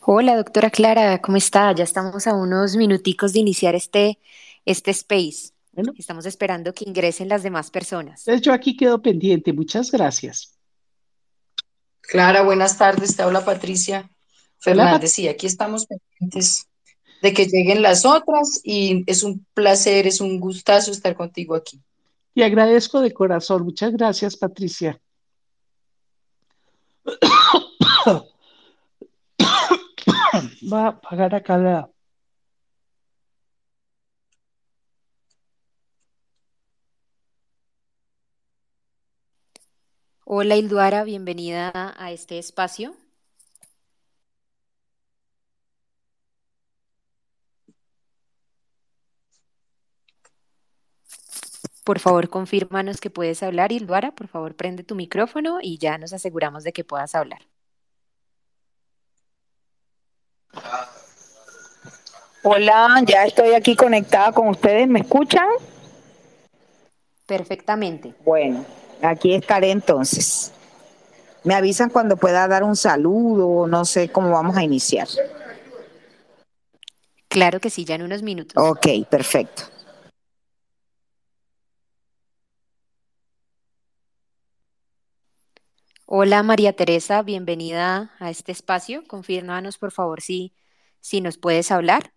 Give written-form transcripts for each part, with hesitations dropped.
Hola, doctora Clara, ¿cómo está? Ya estamos a unos minuticos de iniciar este space. Bueno, Estamos esperando que ingresen las demás personas. entonces yo aquí quedo pendiente. Muchas gracias. Clara, buenas tardes. Te habla Patricia Hola, Fernández. Sí, aquí estamos pendientes de que lleguen las otras y es un placer, es un gustazo estar contigo aquí. te agradezco de corazón. Muchas gracias, Patricia. Va a pagar acá la... Hola, Ilduara, bienvenida a este espacio. Por favor, confírmanos que puedes hablar, Ilduara. Por favor, prende tu micrófono y ya nos aseguramos de que puedas hablar. Hola, ya estoy aquí conectada con ustedes. ¿Me escuchan? Perfectamente. Bueno, aquí estaré entonces. Me avisan cuando pueda dar un saludo, no sé cómo vamos a iniciar. Claro que sí, ya en unos minutos. Ok, perfecto. Hola, María Teresa, bienvenida a este espacio. Confírmanos, por favor, si nos puedes hablar.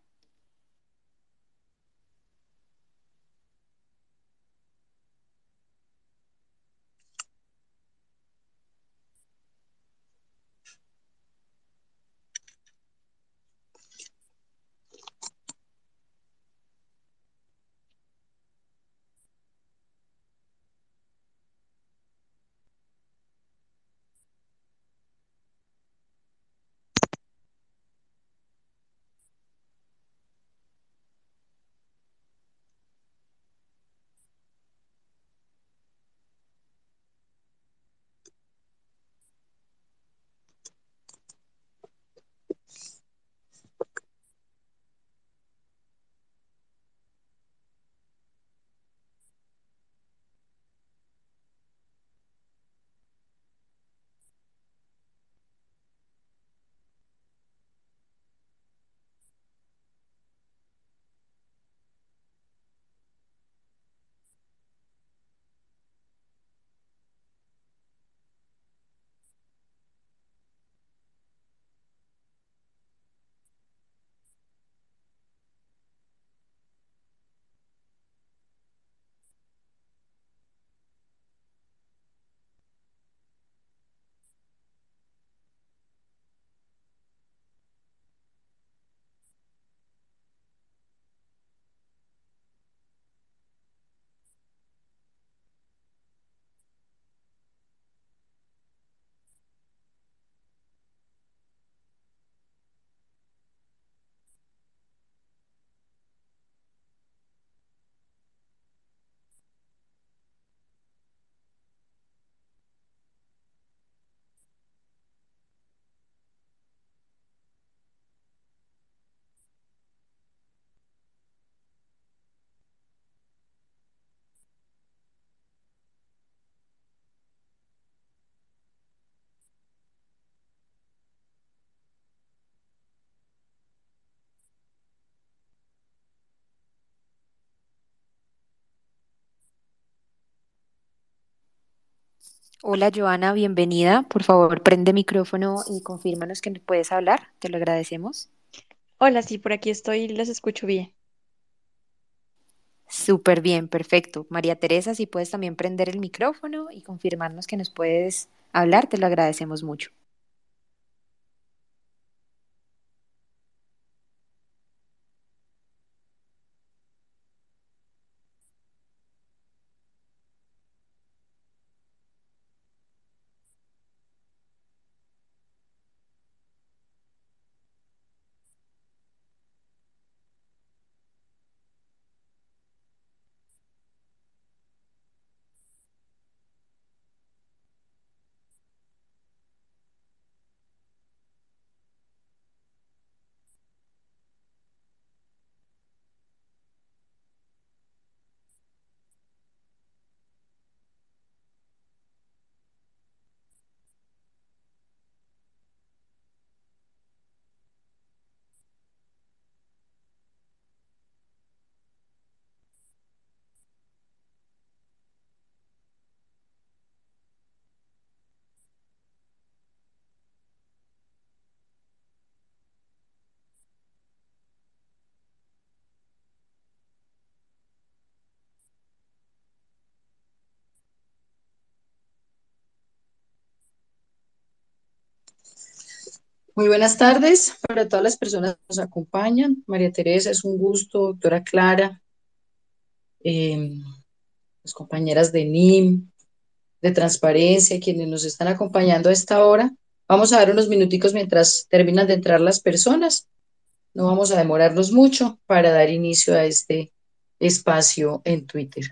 Hola Joana, bienvenida. Por favor, prende micrófono y confírmanos que puedes hablar. Te lo agradecemos. Hola, sí, por aquí estoy, los escucho bien. Súper bien, perfecto. María Teresa, si puedes también prender el micrófono y confirmarnos que nos puedes hablar, te lo agradecemos mucho. Muy buenas tardes para todas las personas que nos acompañan. María Teresa, es un gusto, doctora Clara, eh, las compañeras de NIM, de Transparencia, quienes nos están acompañando a esta hora. Vamos a dar unos minuticos mientras terminan de entrar las personas. No vamos a demorarnos mucho para dar inicio a este espacio en Twitter.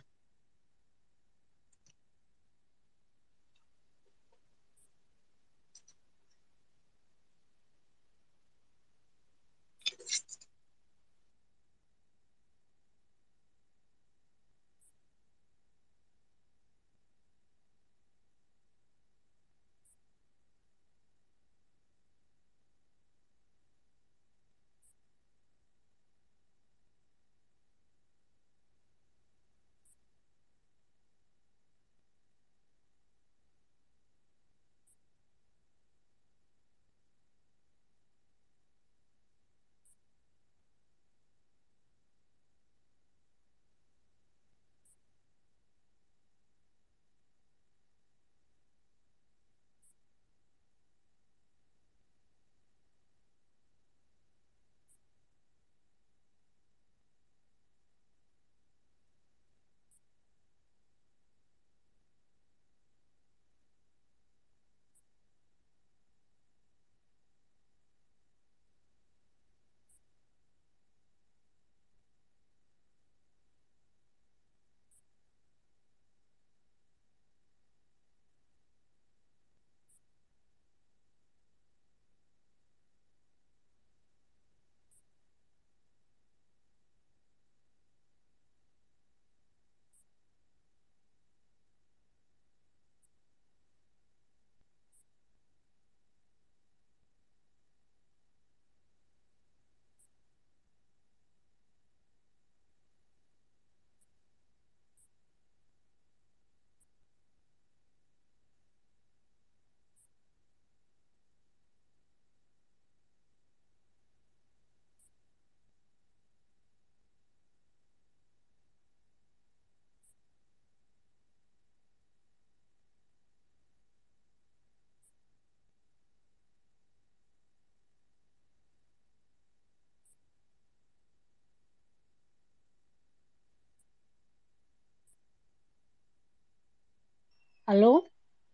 ¿Aló?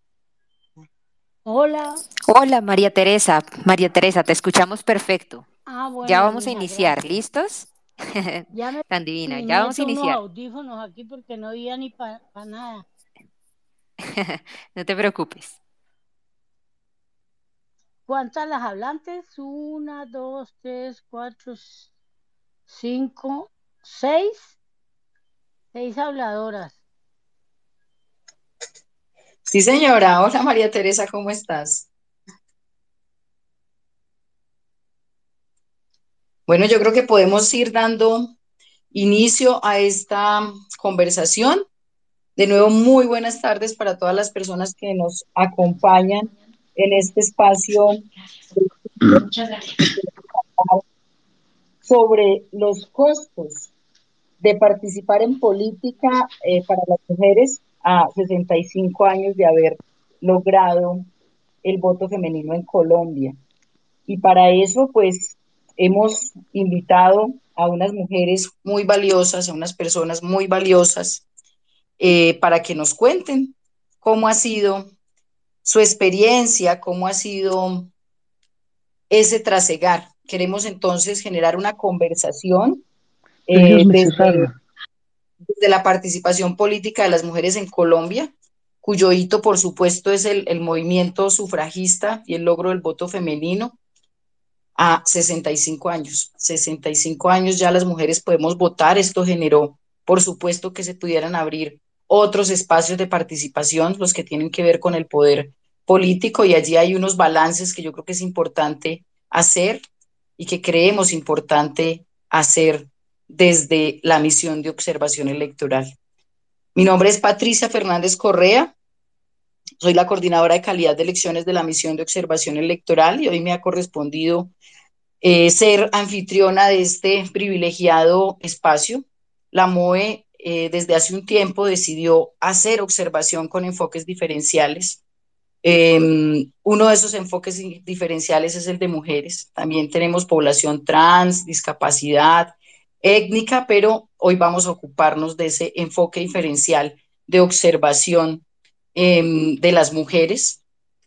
Hola. Hola, María Teresa. María Teresa, te escuchamos perfecto. Ya Bueno, vamos a mija, iniciar. gracias. ¿Listos? Ya me Tan divina. me Ya vamos a meto unos iniciar. audífonos aquí porque no oía ni para nada. No te preocupes. ¿Cuántas las hablantes? Una, dos, tres, cuatro, cinco, seis. Seis habladoras. Sí, señora. Hola, María Teresa, ¿cómo estás? Bueno, yo creo que podemos ir dando inicio a esta conversación. De nuevo, muy buenas tardes para todas las personas que nos acompañan en este espacio sobre los costos de participar en política para las mujeres a 65 años de haber logrado el voto femenino en Colombia. Y para eso, pues, hemos invitado a unas mujeres muy valiosas, a unas personas muy valiosas, para que nos cuenten cómo ha sido su experiencia, cómo ha sido ese trasegar. Queremos entonces generar una conversación Ellos me desde, cerraron. desde la participación política de las mujeres en Colombia, cuyo hito, por supuesto, es el movimiento sufragista y el logro del voto femenino a 65 años. 65 años ya las mujeres podemos votar. Esto generó, por supuesto, que se pudieran abrir otros espacios de participación, los que tienen que ver con el poder político, y allí hay unos balances que yo creo que es importante hacer y que creemos importante hacer desde la misión de observación electoral. Mi nombre es Patricia Fernández Correa, soy la coordinadora de calidad de elecciones de la misión de observación electoral y hoy me ha correspondido ser anfitriona de este privilegiado espacio. La MOE desde hace un tiempo decidió hacer observación con enfoques diferenciales. Uno de esos enfoques diferenciales es el de mujeres. También tenemos población trans, discapacidad, étnica, pero hoy vamos a ocuparnos de ese enfoque diferencial de observación de las mujeres,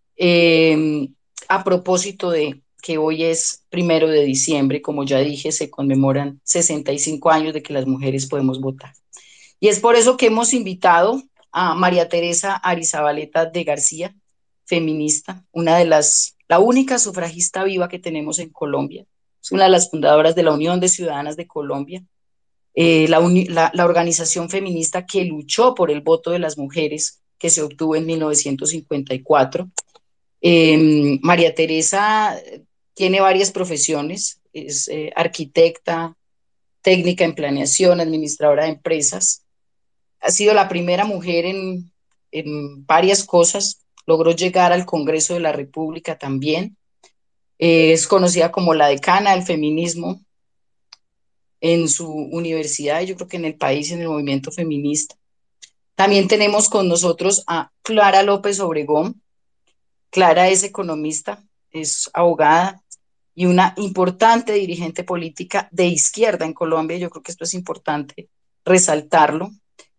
a propósito de que hoy es 1 de diciembre, como ya dije, se conmemoran 65 años de que las mujeres podemos votar. Y es por eso que hemos invitado a María Teresa Arizabaleta de García, feminista, la única sufragista viva que tenemos en Colombia. Es una de las fundadoras de la Unión de Ciudadanas de Colombia, la organización feminista que luchó por el voto de las mujeres que se obtuvo en 1954. María Teresa tiene varias profesiones, es arquitecta, técnica en planeación, administradora de empresas. Ha sido la primera mujer en varias cosas, logró llegar al Congreso de la República también. Es conocida como la decana del feminismo en su universidad, y yo creo que en el país, en el movimiento feminista. También tenemos con nosotros a Clara López Obregón. Clara es economista, es abogada y una importante dirigente política de izquierda en Colombia. Yo creo que esto es importante resaltarlo.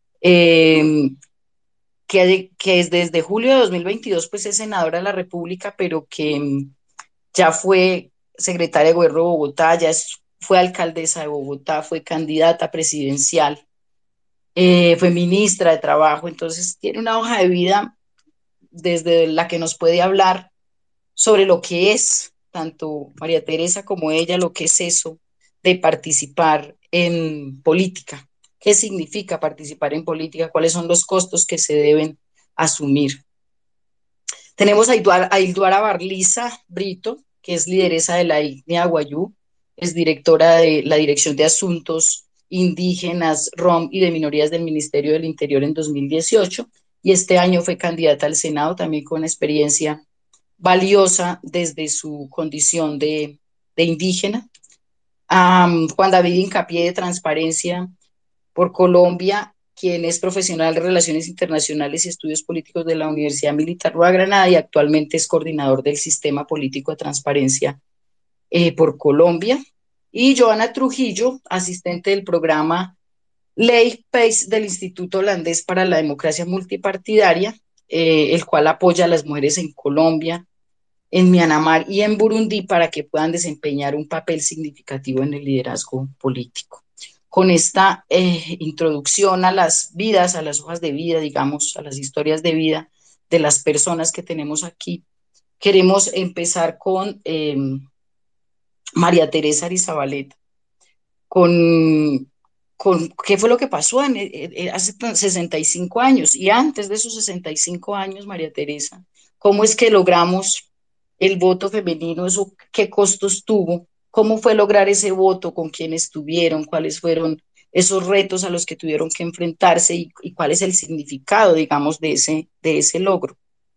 Que es desde julio de 2022 pues es senadora de la República, pero que ya fue secretaria de Gobierno de Bogotá, fue alcaldesa de Bogotá, fue candidata presidencial, fue ministra de Trabajo. Entonces tiene una hoja de vida desde la que nos puede hablar sobre lo que es, tanto María Teresa como ella, lo que es eso de participar en política. ¿Qué significa participar en política? ¿Cuáles son los costos que se deben asumir? Tenemos a Ilduara Barliza Brito, que es lideresa de la ICNIA Guayú, es directora de la Dirección de Asuntos Indígenas, ROM y de Minorías del Ministerio del Interior en 2018, y este año fue candidata al Senado, también con experiencia valiosa desde su condición de indígena. Juan David Hincapié, de Transparencia por Colombia, quien es profesional de Relaciones Internacionales y Estudios Políticos de la Universidad Militar Nueva Granada y actualmente es coordinador del Sistema Político de Transparencia por Colombia. Y Joana Trujillo, asistente del programa Ley PACE del Instituto Holandés para la Democracia Multipartidaria, el cual apoya a las mujeres en Colombia, en Myanmar y en Burundi para que puedan desempeñar un papel significativo en el liderazgo político. Con esta introducción a las vidas, a las hojas de vida, digamos, a las historias de vida de las personas que tenemos aquí, queremos empezar con María Teresa Arizabaleta, con qué fue lo que pasó hace 65 años, y antes de esos 65 años, María Teresa, cómo es que logramos el voto femenino, eso qué costos tuvo, cómo fue lograr ese voto, con quiénes estuvieron, cuáles fueron esos retos a los que tuvieron que enfrentarse y cuál es el significado, digamos, de ese logro.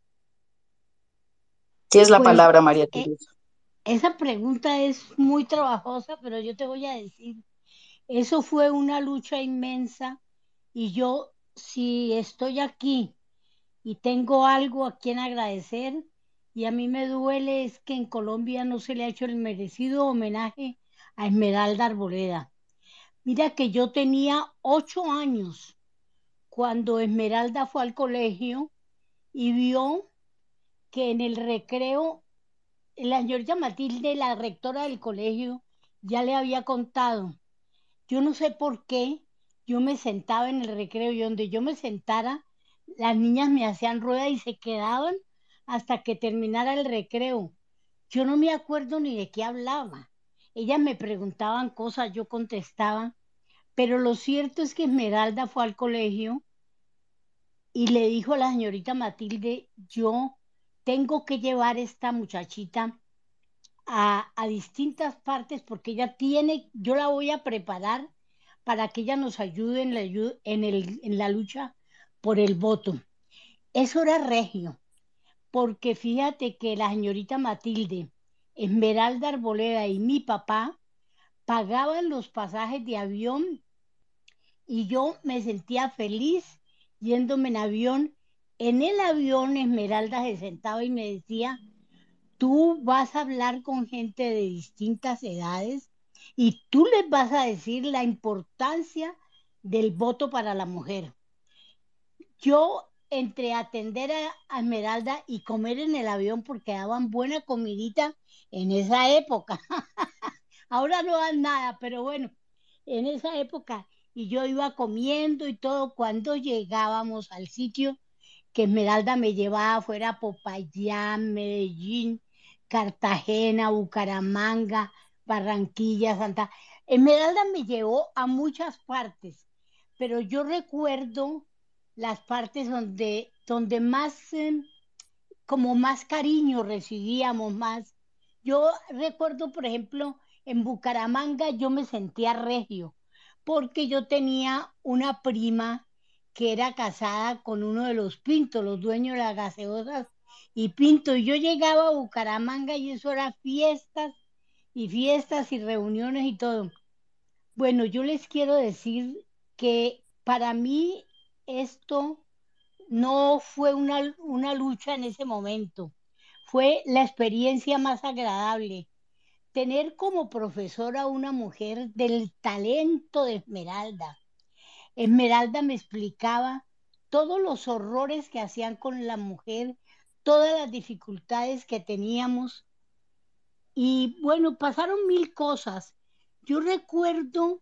¿Qué es la Pues palabra, María Teresa? esa pregunta es muy trabajosa, pero yo te voy a decir, eso fue una lucha inmensa y yo, si estoy aquí y tengo algo a quien agradecer, y a mí me duele, es que en Colombia no se le ha hecho el merecido homenaje a Esmeralda Arboleda. Mira que yo tenía 8 años cuando Esmeralda fue al colegio y vio que en el recreo la señorita Matilde, la rectora del colegio, ya le había contado. Yo no sé por qué yo me sentaba en el recreo y donde yo me sentara, las niñas me hacían rueda y se quedaban hasta que terminara el recreo. Yo no me acuerdo ni de qué hablaba. Ellas me preguntaban cosas, yo contestaba, pero lo cierto es que Esmeralda fue al colegio y le dijo a la señorita Matilde, yo tengo que llevar a esta muchachita a distintas partes porque ella tiene, yo la voy a preparar para que ella nos ayude en la lucha por el voto. Eso era regio, porque fíjate que la señorita Matilde, Esmeralda Arboleda y mi papá pagaban los pasajes de avión y yo me sentía feliz yéndome en avión En el avión Esmeralda se sentaba y me decía, tú vas a hablar con gente de distintas edades y tú les vas a decir la importancia del voto para la mujer. Yo entre atender a Esmeralda y comer en el avión porque daban buena comidita en esa época. Ahora no dan nada, pero bueno, en esa época y yo iba comiendo y todo cuando llegábamos al sitio que Esmeralda me llevaba fuera Popayán, Medellín, Cartagena, Bucaramanga, Barranquilla, Santa. Esmeralda me llevó a muchas partes, pero yo recuerdo las partes donde más, como más cariño recibíamos, más. Yo recuerdo, por ejemplo, en Bucaramanga yo me sentía regio, porque yo tenía una prima que era casada con uno de los Pintos, los dueños de las gaseosas y Pinto, y yo llegaba a Bucaramanga y eso era fiestas y reuniones y todo. Bueno, yo les quiero decir que para mí esto no fue una lucha en ese momento, fue la experiencia más agradable. Tener como profesora una mujer del talento de Esmeralda. Esmeralda me explicaba todos los horrores que hacían con la mujer, todas las dificultades que teníamos y bueno, pasaron mil cosas. Yo recuerdo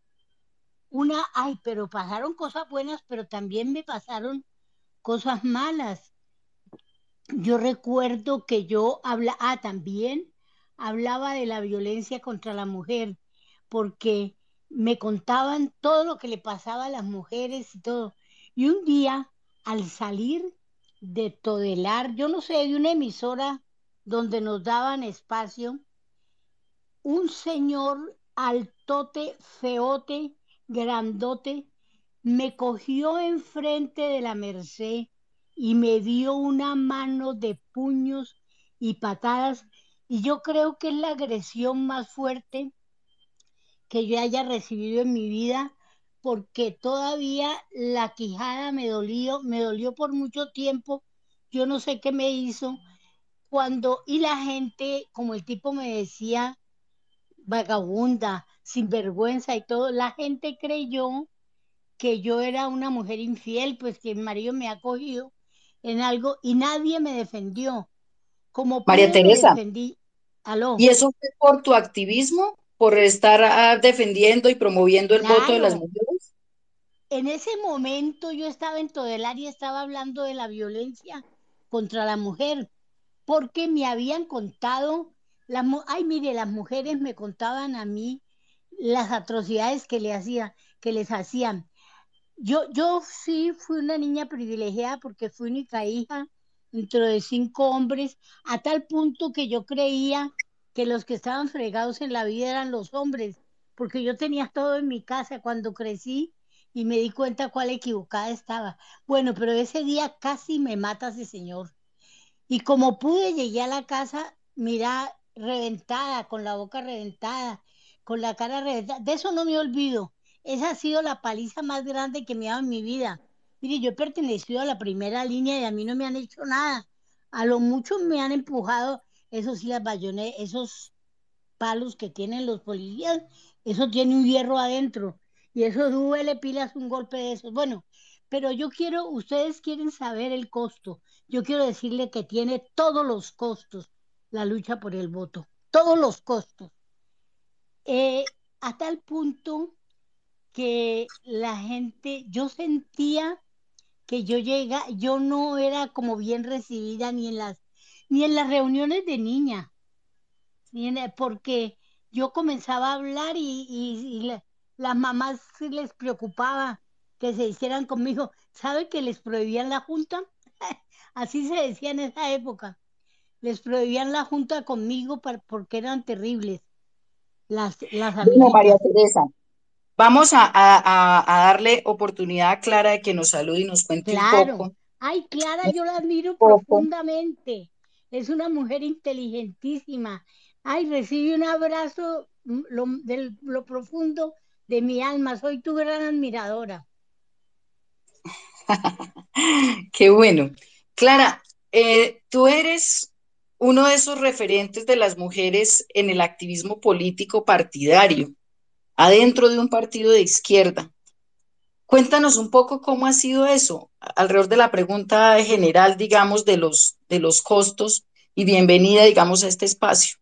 pero pasaron cosas buenas, pero también me pasaron cosas malas. Yo recuerdo que también hablaba de la violencia contra la mujer, porque me contaban todo lo que le pasaba a las mujeres y todo. Y un día, al salir de Todelar, yo no sé, de una emisora donde nos daban espacio, un señor altote, feote, grandote, me cogió enfrente de la Merced y me dio una mano de puños y patadas, y yo creo que es la agresión más fuerte que yo haya recibido en mi vida, porque todavía la quijada me dolió por mucho tiempo, yo no sé qué me hizo, y la gente, como el tipo me decía, vagabunda, sinvergüenza y todo, la gente creyó que yo era una mujer infiel, pues que mi marido me ha cogido en algo y nadie me defendió. Como María pude me Teresa, defendí. ¿y Aló, eso fue por tu activismo, por estar defendiendo y promoviendo el voto de las claro. mujeres? En ese momento yo estaba en Todelar y estaba hablando de la violencia contra la mujer, porque me habían contado, ay, mire, las mujeres me contaban a mí las atrocidades que les hacían. Yo sí fui una niña privilegiada porque fui única hija dentro de 5 hombres, a tal punto que yo creía que los que estaban fregados en la vida eran los hombres, porque yo tenía todo en mi casa cuando crecí y me di cuenta cuál equivocada estaba. Bueno, pero ese día casi me mata ese señor. Y como pude, llegué a la casa, mira, reventada, con la boca reventada, con la cara reventada. De eso no me olvido. Esa ha sido la paliza más grande que me ha dado en mi vida. Mire, yo he pertenecido a la primera línea y a mí no me han hecho nada. A lo mucho me han empujado, eso sí, las bayonetas, esos palos que tienen los policías, eso tiene un hierro adentro y eso duele pilas un golpe de esos. Bueno, pero ustedes quieren saber el costo. Yo quiero decirle que tiene todos los costos la lucha por el voto, todos los costos. A tal punto que la gente, yo sentía que yo no era como bien recibida ni en las reuniones de niña. Porque yo comenzaba a hablar y las mamás sí les preocupaba que se hicieran conmigo. ¿Sabe que les prohibían la junta? Así se decía en esa época. Les prohibían la junta conmigo porque eran terribles las Bueno, María amiguitas. Teresa, vamos a darle oportunidad a Clara de que nos salude y nos cuente Claro. un Ay, Clara, yo la admiro poco. profundamente. Es una mujer inteligentísima. Ay, recibí un abrazo de lo profundo de mi alma. Soy tu gran admiradora. Qué bueno. Clara, tú eres uno de esos referentes de las mujeres en el activismo político partidario, adentro de un partido de izquierda. Cuéntanos un poco cómo ha sido eso, alrededor de la pregunta general, digamos, de los costos y bienvenida, digamos, a este espacio.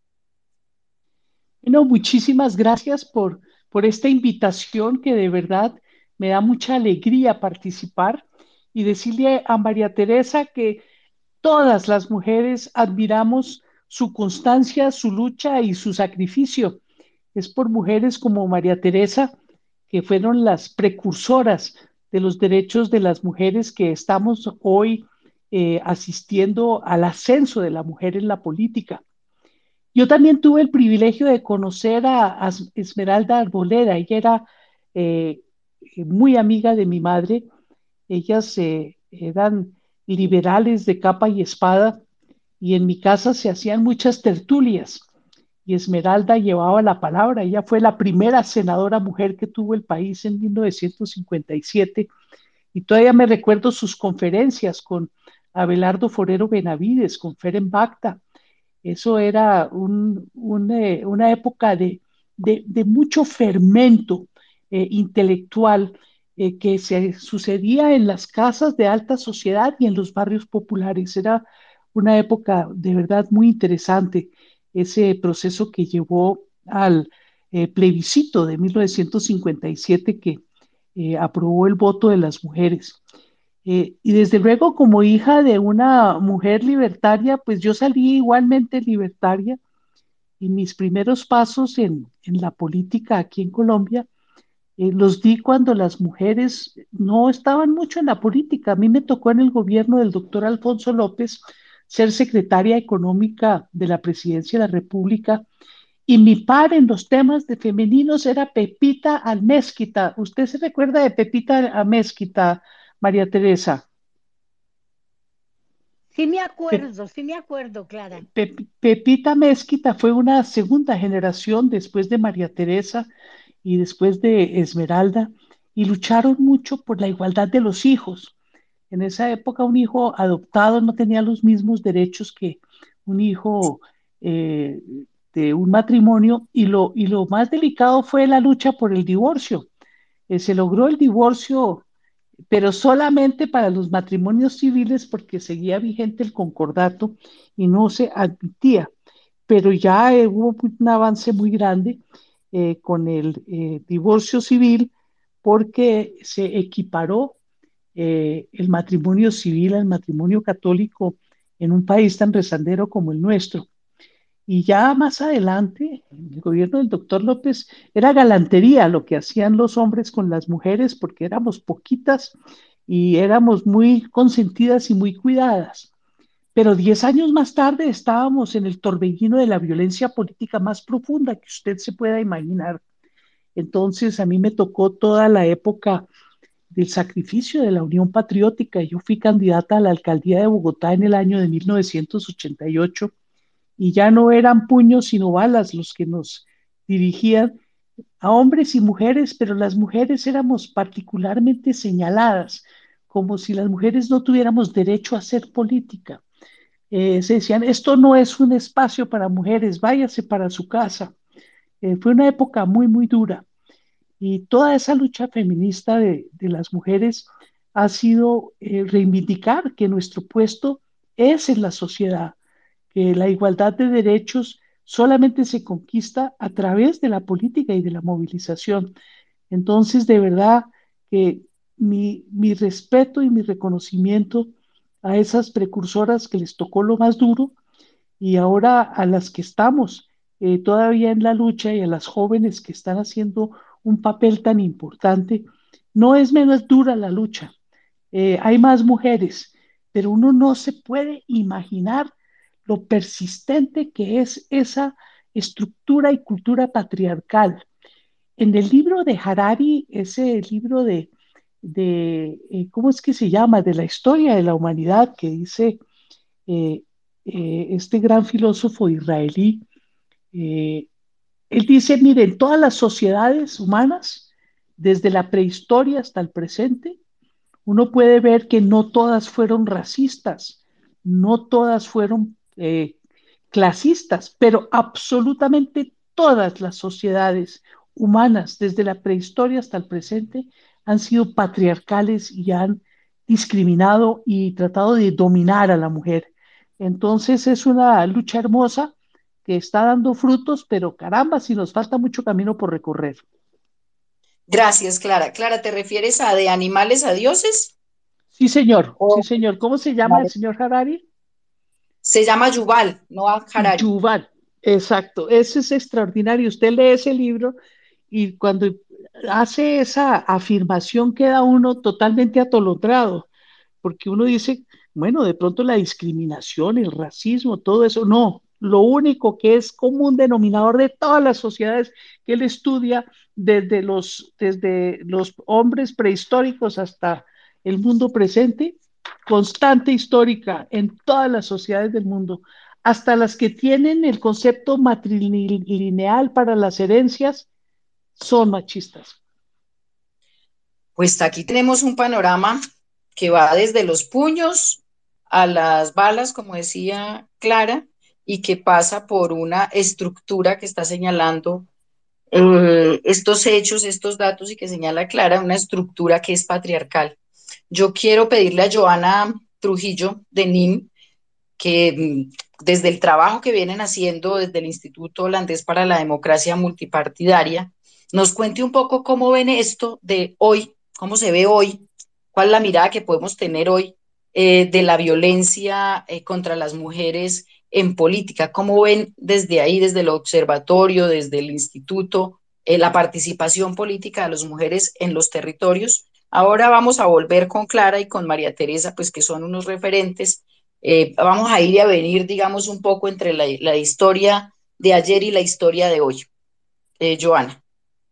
Bueno, muchísimas gracias por esta invitación que de verdad me da mucha alegría participar y decirle a María Teresa que todas las mujeres admiramos su constancia, su lucha y su sacrificio. Es por mujeres como María Teresa, que fueron las precursoras de los derechos de las mujeres, que estamos hoy asistiendo al ascenso de la mujer en la política. Yo también tuve el privilegio de conocer a Esmeralda Arboleda. Ella era eh, muy amiga de mi madre. Ellas eran liberales de capa y espada, y en mi casa se hacían muchas tertulias y Esmeralda llevaba la palabra. Ella fue la primera senadora mujer que tuvo el país en 1957 y todavía me recuerdo sus conferencias con Abelardo Forero Benavides, con Feren Bacta. Eso era una época de mucho fermento intelectual que se sucedía en las casas de alta sociedad y en los barrios populares. Era una época de verdad muy interesante, ese proceso que llevó al plebiscito de 1957 que aprobó el voto de las mujeres. Y desde luego, como hija de una mujer libertaria, pues yo salí igualmente libertaria y mis primeros pasos en la política aquí en Colombia los di cuando las mujeres no estaban mucho en la política. A mí me tocó en el gobierno del doctor Alfonso López ser secretaria económica de la presidencia de la República y mi par en los temas de femeninos era Pepita Almézquita. ¿Usted se recuerda de Pepita Almézquita, María Teresa? Pe- Sí me acuerdo, Clara. Pepita Mezquita fue una segunda generación después de María Teresa y después de Esmeralda y lucharon mucho por la igualdad de los hijos. En esa época un hijo adoptado no tenía los mismos derechos que un hijo eh, de un matrimonio y lo más delicado fue la lucha por el divorcio. Se logró el divorcio pero solamente para los matrimonios civiles porque seguía vigente el concordato y no se admitía. Pero ya hubo un avance muy grande con el divorcio civil porque se equiparó el matrimonio civil al matrimonio católico en un país tan rezandero como el nuestro. Y ya más adelante, en el gobierno del doctor López, era galantería lo que hacían los hombres con las mujeres porque éramos poquitas y éramos muy consentidas y muy cuidadas. Pero 10 años más tarde estábamos en el torbellino de la violencia política más profunda que usted se pueda imaginar. Entonces a mí me tocó toda la época del sacrificio de la Unión Patriótica. Yo fui candidata a la alcaldía de Bogotá en el año de 1988 y ya no eran puños sino balas los que nos dirigían a hombres y mujeres, pero las mujeres éramos particularmente señaladas, como si las mujeres no tuviéramos derecho a hacer política. Se decían, esto no es un espacio para mujeres, váyase para su casa. Fue una época muy, muy dura y toda esa lucha feminista de las mujeres ha sido reivindicar que nuestro puesto es en la sociedad, que la igualdad de derechos solamente se conquista a través de la política y de la movilización. Entonces, de verdad que mi respeto y mi reconocimiento a esas precursoras que les tocó lo más duro y ahora a las que estamos todavía en la lucha y a las jóvenes que están haciendo un papel tan importante, no es menos dura la lucha. Hay más mujeres, pero uno no se puede imaginar lo persistente que es esa estructura y cultura patriarcal. En el libro de Harari, ese libro ¿cómo es que se llama? De la historia de la humanidad, que dice eh, este gran filósofo israelí, eh, él dice, miren, todas las sociedades humanas, desde la prehistoria hasta el presente, uno puede ver que no todas fueron racistas, no todas fueron clasistas, pero absolutamente todas las sociedades humanas, desde la prehistoria hasta el presente, han sido patriarcales y han discriminado y tratado de dominar a la mujer. Entonces es una lucha hermosa que está dando frutos, pero caramba, si nos falta mucho camino por recorrer. Gracias, Clara. Clara, ¿te refieres a de animales a dioses? Sí, señor, sí, O señor. ¿Cómo se llama el señor Harari? se llama Yuval, no Harari. Yuval, exacto. Ese es extraordinario. Usted lee ese libro y cuando hace esa afirmación queda uno totalmente atolondrado, porque uno dice, bueno, de pronto la discriminación, el racismo, todo eso, no. Lo único que es común denominador de todas las sociedades que él estudia, desde los hombres prehistóricos hasta el mundo presente, constante histórica en todas las sociedades del mundo, hasta las que tienen el concepto matrilineal para las herencias, son machistas. Pues aquí tenemos un panorama que va desde los puños a las balas, como decía Clara, y que pasa por una estructura que está señalando estos hechos, estos datos y que señala Clara, una estructura que es patriarcal. Yo quiero pedirle a Joana Trujillo de NIM que desde el trabajo que vienen haciendo desde el Instituto Holandés para la Democracia Multipartidaria, nos cuente un poco cómo ven esto de hoy, cómo se ve hoy, cuál es la mirada que podemos tener hoy de la violencia contra las mujeres en política, cómo ven desde ahí, desde el observatorio, desde el instituto, la participación política de las mujeres en los territorios. Ahora vamos a volver con Clara y con María Teresa, pues que son unos referentes. Vamos a ir y a venir, digamos, un poco entre la historia de ayer y la historia de hoy. Joana.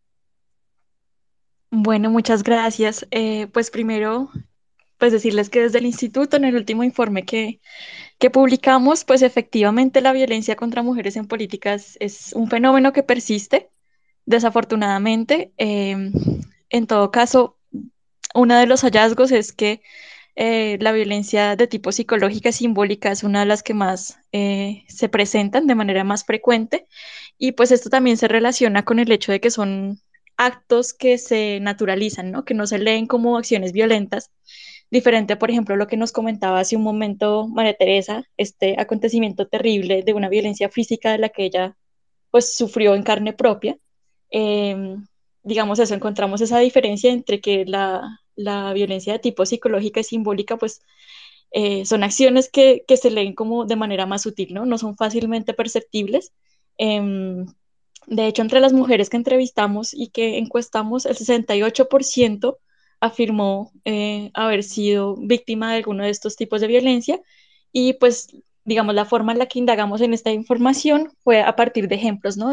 Bueno, muchas gracias. Pues primero, pues decirles que desde el instituto, en el último informe que publicamos, pues efectivamente la violencia contra mujeres en políticas es un fenómeno que persiste, desafortunadamente. En todo caso, uno de los hallazgos es que la violencia de tipo psicológica y simbólica es una de las que más se presentan de manera más frecuente y pues esto también se relaciona con el hecho de que son actos que se naturalizan, ¿no? Que no se leen como acciones violentas, diferente, por ejemplo, lo que nos comentaba hace un momento María Teresa, este acontecimiento terrible de una violencia física de la que ella pues sufrió en carne propia. Em, digamos eso, encontramos esa diferencia entre que la violencia de tipo psicológica y simbólica, pues son acciones que se leen como de manera más sutil, ¿no? No son fácilmente perceptibles. Em, de hecho, entre las mujeres que entrevistamos y que encuestamos, el 68% afirmó haber sido víctima de alguno de estos tipos de violencia y pues, digamos, la forma en la que indagamos en esta información fue a partir de ejemplos, ¿no?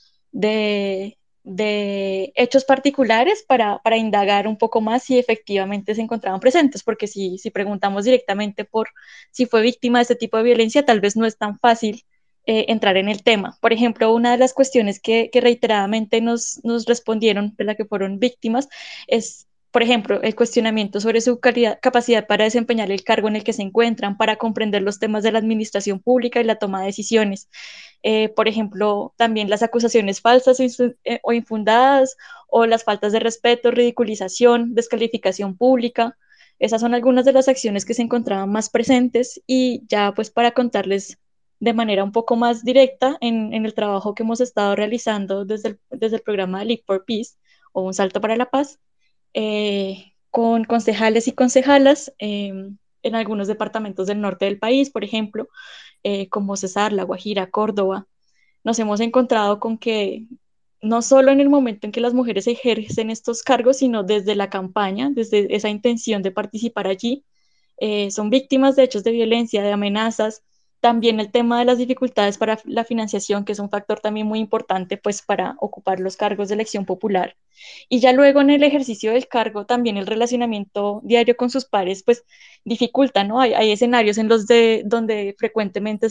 De, de hechos particulares para indagar un poco más si efectivamente se encontraban presentes, porque si preguntamos directamente por si fue víctima de este tipo de violencia, tal vez no es tan fácil entrar en el tema. Por ejemplo, una de las cuestiones que reiteradamente nos respondieron de la que fueron víctimas es, por ejemplo, el cuestionamiento sobre su capacidad para desempeñar el cargo en el que se encuentran, para comprender los temas de la administración pública y la toma de decisiones. Por ejemplo, también las acusaciones falsas o infundadas o las faltas de respeto, ridiculización, descalificación pública. Esas son algunas de las acciones que se encontraban más presentes y ya pues para contarles de manera un poco más directa en el trabajo que hemos estado realizando desde el programa Leap for Peace o Un Salto para la Paz, con concejales y concejalas en algunos departamentos del norte del país, por ejemplo, como Cesar, La Guajira, Córdoba. Nos hemos encontrado con que no solo en el momento en que las mujeres ejercen estos cargos, sino desde la campaña, desde esa intención de participar allí, son víctimas de hechos de violencia, de amenazas. También el tema de las dificultades para la financiación, que es un factor también muy importante pues para ocupar los cargos de elección popular. Y ya luego en el ejercicio del cargo, también el relacionamiento diario con sus pares pues dificulta, ¿no? Hay escenarios en donde frecuentemente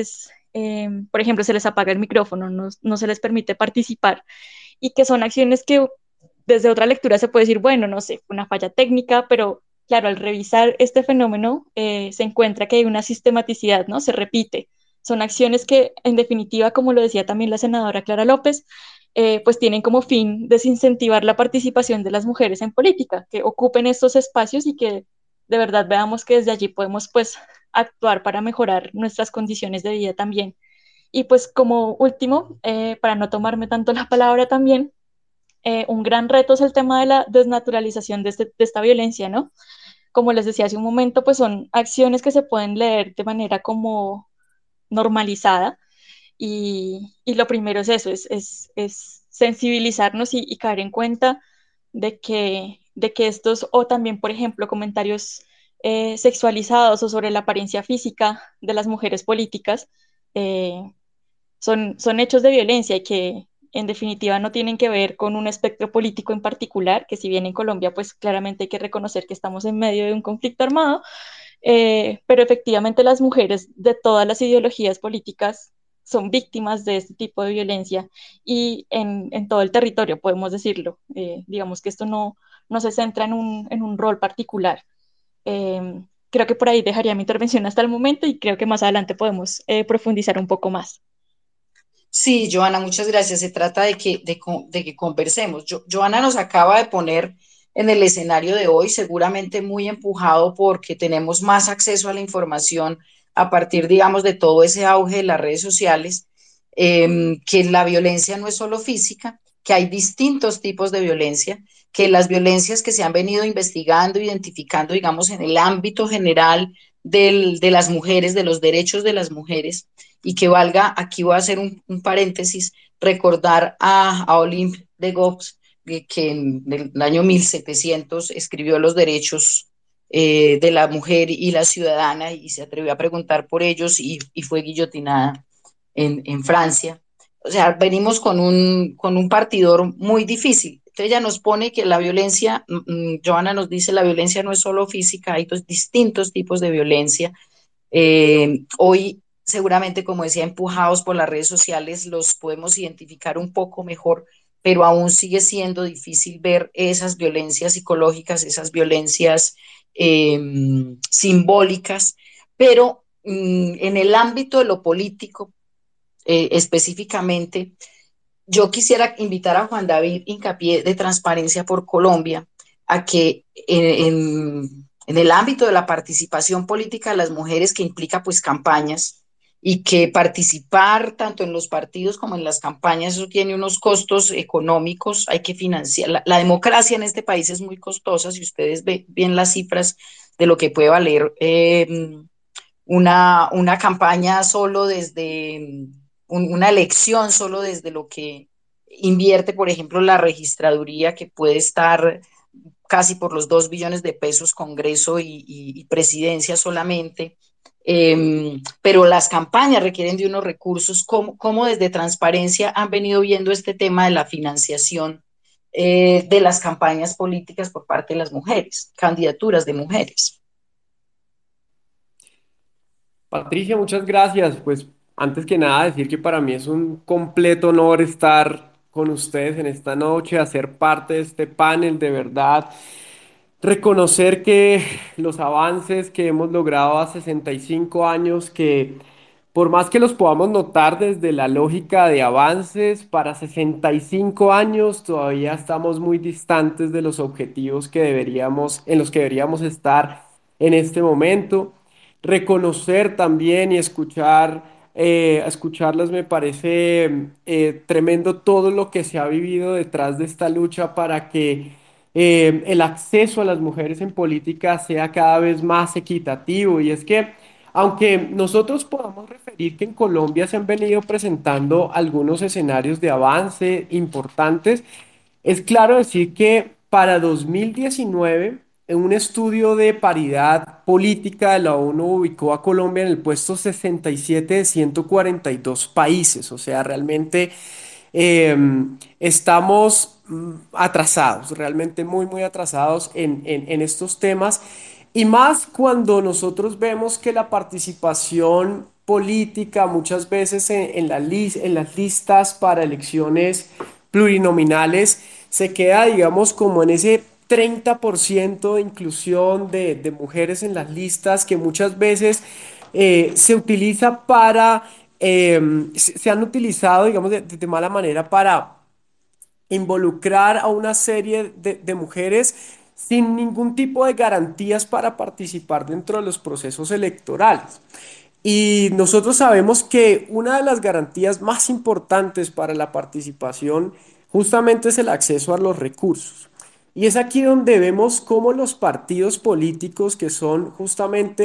por ejemplo, se les apaga el micrófono, no se les permite participar y que son acciones que desde otra lectura se puede decir, bueno, no sé, una falla técnica, pero claro, al revisar este fenómeno se encuentra que hay una sistematicidad, ¿no? Se repite. Son acciones que, en definitiva, como lo decía también la senadora Clara López, pues tienen como fin desincentivar la participación de las mujeres en política, que ocupen estos espacios y que de verdad veamos que desde allí podemos pues actuar para mejorar nuestras condiciones de vida también. Y pues como último, para no tomarme tanto la palabra también, un gran reto es el tema de la desnaturalización de esta violencia, ¿no? Como les decía hace un momento, pues son acciones que se pueden leer de manera como normalizada y lo primero es eso, es sensibilizarnos y caer en cuenta de que estos, o también, por ejemplo, comentarios sexualizados o sobre la apariencia física de las mujeres políticas, eh, son hechos de violencia y que en definitiva no tienen que ver con un espectro político en particular, que si bien en Colombia pues claramente hay que reconocer que estamos en medio de un conflicto armado, pero efectivamente las mujeres de todas las ideologías políticas son víctimas de este tipo de violencia y en todo el territorio, podemos decirlo. Digamos que esto no se centra en un rol particular. Creo que por ahí dejaría mi intervención hasta el momento y creo que más adelante podemos profundizar un poco más. Sí, Joana, muchas gracias. Se trata de que conversemos. Joana nos acaba de poner en el escenario de hoy, seguramente muy empujado porque tenemos más acceso a la información a partir, digamos, de todo ese auge de las redes sociales, que la violencia no es solo física, que hay distintos tipos de violencia, que las violencias que se han venido investigando, identificando, digamos, en el ámbito general de las mujeres, de los derechos de las mujeres, y que valga, aquí voy a hacer un paréntesis, recordar a Olympe de Gouges, que en el año 1700 escribió los derechos de la mujer y la ciudadana y se atrevió a preguntar por ellos y fue guillotinada en Francia. O sea, venimos con un partidor muy difícil. Entonces ella nos pone que la violencia, Joana nos dice, la violencia no es solo física, hay dos distintos tipos de violencia. Hoy, seguramente, como decía, empujados por las redes sociales, los podemos identificar un poco mejor, pero aún sigue siendo difícil ver esas violencias psicológicas, esas violencias simbólicas, pero en el ámbito de lo político, específicamente, yo quisiera invitar a Juan David Hincapié de Transparencia por Colombia a que en el ámbito de la participación política de las mujeres que implica pues campañas y que participar tanto en los partidos como en las campañas, eso tiene unos costos económicos, hay que financiar. La democracia en este país es muy costosa, si ustedes ven bien las cifras de lo que puede valer una campaña solo desde una elección solo desde lo que invierte, por ejemplo, la registraduría, que puede estar casi por los 2 billones de pesos, Congreso y Presidencia solamente. Pero las campañas requieren de unos recursos. ¿Cómo desde Transparencia han venido viendo este tema de la financiación de las campañas políticas por parte de las mujeres, candidaturas de mujeres? Patricia, muchas gracias. Pues antes que nada decir que para mí es un completo honor estar con ustedes en esta noche, hacer parte de este panel, de verdad. Reconocer que los avances que hemos logrado a 65 años, que por más que los podamos notar desde la lógica de avances, para 65 años todavía estamos muy distantes de los objetivos que deberíamos, en los que deberíamos estar en este momento. Reconocer también y escuchar, escucharlas me parece tremendo todo lo que se ha vivido detrás de esta lucha para que el acceso a las mujeres en política sea cada vez más equitativo. Y es que, aunque nosotros podamos referir que en Colombia se han venido presentando algunos escenarios de avance importantes, es claro decir que para 2019, en un estudio de paridad política de la ONU ubicó a Colombia en el puesto 67 de 142 países. O sea, realmente eh, estamos atrasados, realmente muy, muy atrasados en estos temas. Y más cuando nosotros vemos que la participación política muchas veces en las listas para elecciones plurinominales se queda, digamos, como en ese 30% de inclusión de mujeres en las listas, que muchas veces se utiliza para, se han utilizado, digamos, de mala manera para involucrar a una serie de mujeres sin ningún tipo de garantías para participar dentro de los procesos electorales. Y nosotros sabemos que una de las garantías más importantes para la participación justamente es el acceso a los recursos. Y es aquí donde vemos cómo los partidos políticos, que son justamente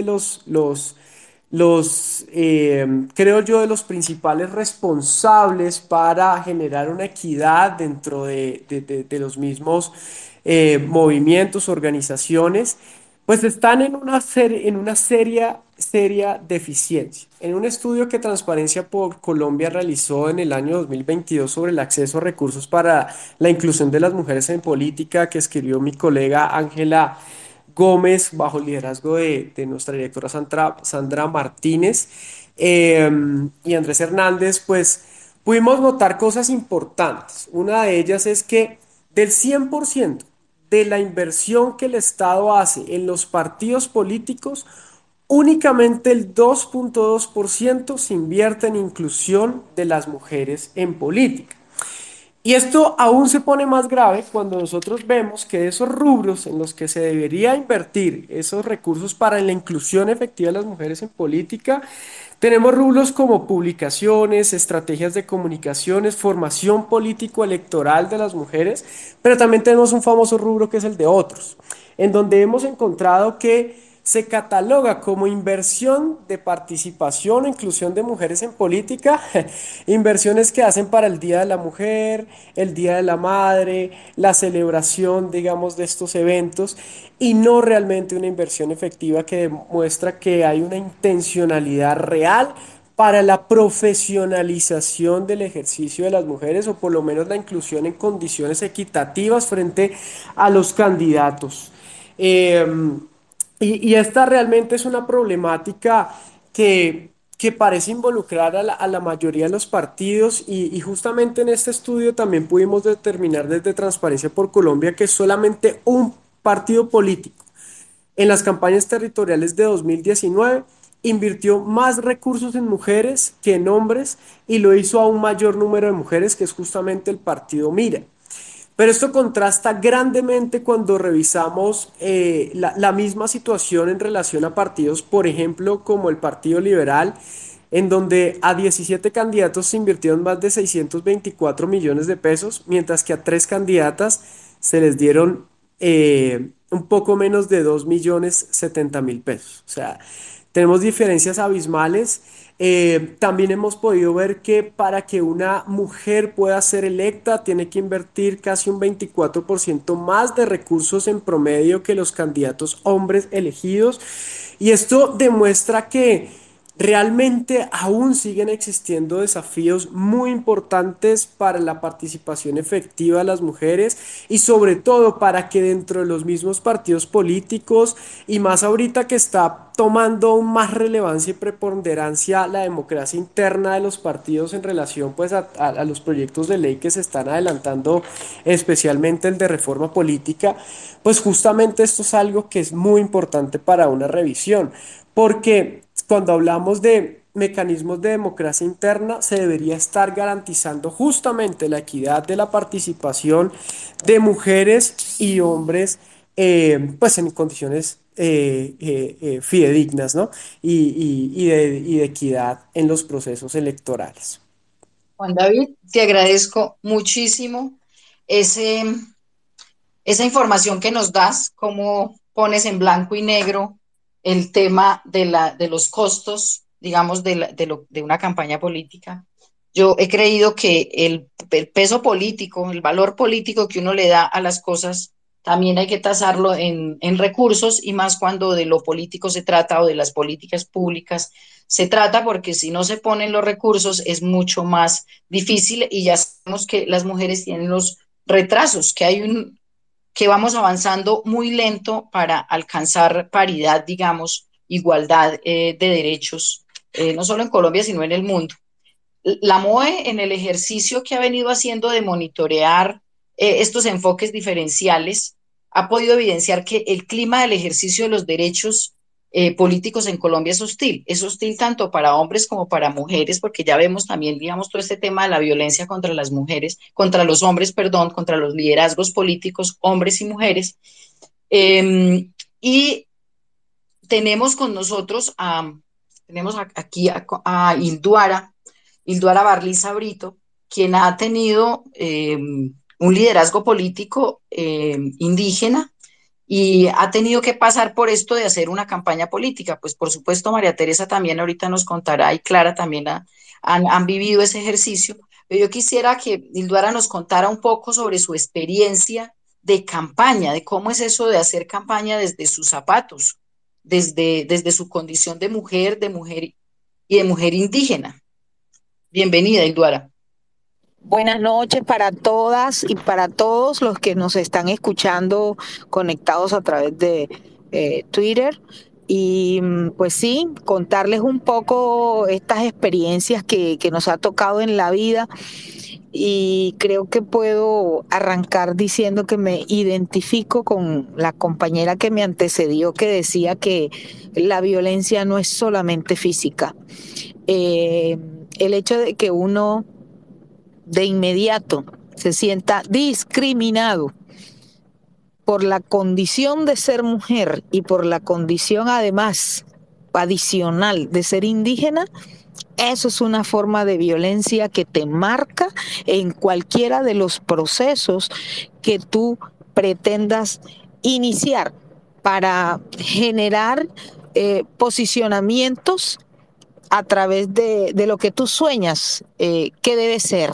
creo yo, de los principales responsables para generar una equidad dentro de los mismos movimientos, organizaciones, pues están en una seria deficiencia. En un estudio que Transparencia por Colombia realizó en el año 2022 sobre el acceso a recursos para la inclusión de las mujeres en política, que escribió mi colega Ángela Gómez bajo el liderazgo de nuestra directora Sandra Martínez y Andrés Hernández, pues pudimos notar cosas importantes. Una de ellas es que del 100% de la inversión que el Estado hace en los partidos políticos, únicamente el 2,2% se invierte en inclusión de las mujeres en política. Y esto aún se pone más grave cuando nosotros vemos que esos rubros en los que se debería invertir esos recursos para la inclusión efectiva de las mujeres en política, tenemos rubros como publicaciones, estrategias de comunicaciones, formación político-electoral de las mujeres, pero también tenemos un famoso rubro que es el de otros, en donde hemos encontrado que se cataloga como inversión de participación o inclusión de mujeres en política, inversiones que hacen para el Día de la Mujer, el Día de la Madre, la celebración, digamos, de estos eventos, y no realmente una inversión efectiva que demuestra que hay una intencionalidad real para la profesionalización del ejercicio de las mujeres, o por lo menos la inclusión en condiciones equitativas frente a los candidatos. Eh, y esta realmente es una problemática que parece involucrar a la mayoría de los partidos, y justamente en este estudio también pudimos determinar desde Transparencia por Colombia que solamente un partido político en las campañas territoriales de 2019 invirtió más recursos en mujeres que en hombres, y lo hizo a un mayor número de mujeres, que es justamente el partido Mira. Pero esto contrasta grandemente cuando revisamos la misma situación en relación a partidos, por ejemplo, como el Partido Liberal, en donde a 17 candidatos se invirtieron más de 624 millones de pesos, mientras que a 3 candidatas se les dieron un poco menos de 2,070,000 pesos. O sea, tenemos diferencias abismales. También hemos podido ver que para que una mujer pueda ser electa tiene que invertir casi un 24% más de recursos en promedio que los candidatos hombres elegidos. Y esto demuestra que realmente aún siguen existiendo desafíos muy importantes para la participación efectiva de las mujeres, y sobre todo para que dentro de los mismos partidos políticos, y más ahorita que está tomando aún más relevancia y preponderancia la democracia interna de los partidos en relación pues a los proyectos de ley que se están adelantando, especialmente el de reforma política, pues justamente esto es algo que es muy importante para una revisión, porque cuando hablamos de mecanismos de democracia interna, se debería estar garantizando justamente la equidad de la participación de mujeres y hombres, pues en condiciones fidedignas, ¿no? Y de equidad en los procesos electorales. Juan David, te agradezco muchísimo ese, esa información que nos das, cómo pones en blanco y negro el tema de los costos, digamos, de una campaña política. Yo he creído que el peso político, el valor político que uno le da a las cosas, también hay que tasarlo en recursos, y más cuando de lo político se trata o de las políticas públicas se trata, porque si no se ponen los recursos es mucho más difícil, y ya sabemos que las mujeres tienen los retrasos, que vamos avanzando muy lento para alcanzar paridad, digamos, igualdad de derechos, no solo en Colombia, sino en el mundo. La MOE, en el ejercicio que ha venido haciendo de monitorear estos enfoques diferenciales, ha podido evidenciar que el clima del ejercicio de los derechos políticos en Colombia es hostil tanto para hombres como para mujeres, porque ya vemos también, digamos, todo este tema de la violencia contra las mujeres, contra los hombres, perdón, contra los liderazgos políticos, hombres y mujeres. Y tenemos con nosotros aquí a Ilduara Barliza Brito, quien ha tenido un liderazgo político indígena y ha tenido que pasar por esto de hacer una campaña política. Pues por supuesto María Teresa también ahorita nos contará y Clara también han vivido ese ejercicio. Pero yo quisiera que Ilduara nos contara un poco sobre su experiencia de campaña, de cómo es eso de hacer campaña desde sus zapatos, desde su condición de mujer y de mujer indígena. Bienvenida, Ilduara. Buenas noches para todas y para todos los que nos están escuchando conectados a través de Twitter. Y pues sí, contarles un poco estas experiencias que nos ha tocado en la vida. Y creo que puedo arrancar diciendo que me identifico con la compañera que me antecedió, que decía que la violencia no es solamente física. El hecho de que uno de inmediato se sienta discriminado por la condición de ser mujer y por la condición además adicional de ser indígena, eso es una forma de violencia que te marca en cualquiera de los procesos que tú pretendas iniciar para generar posicionamientos a través de lo que tú sueñas que debe ser.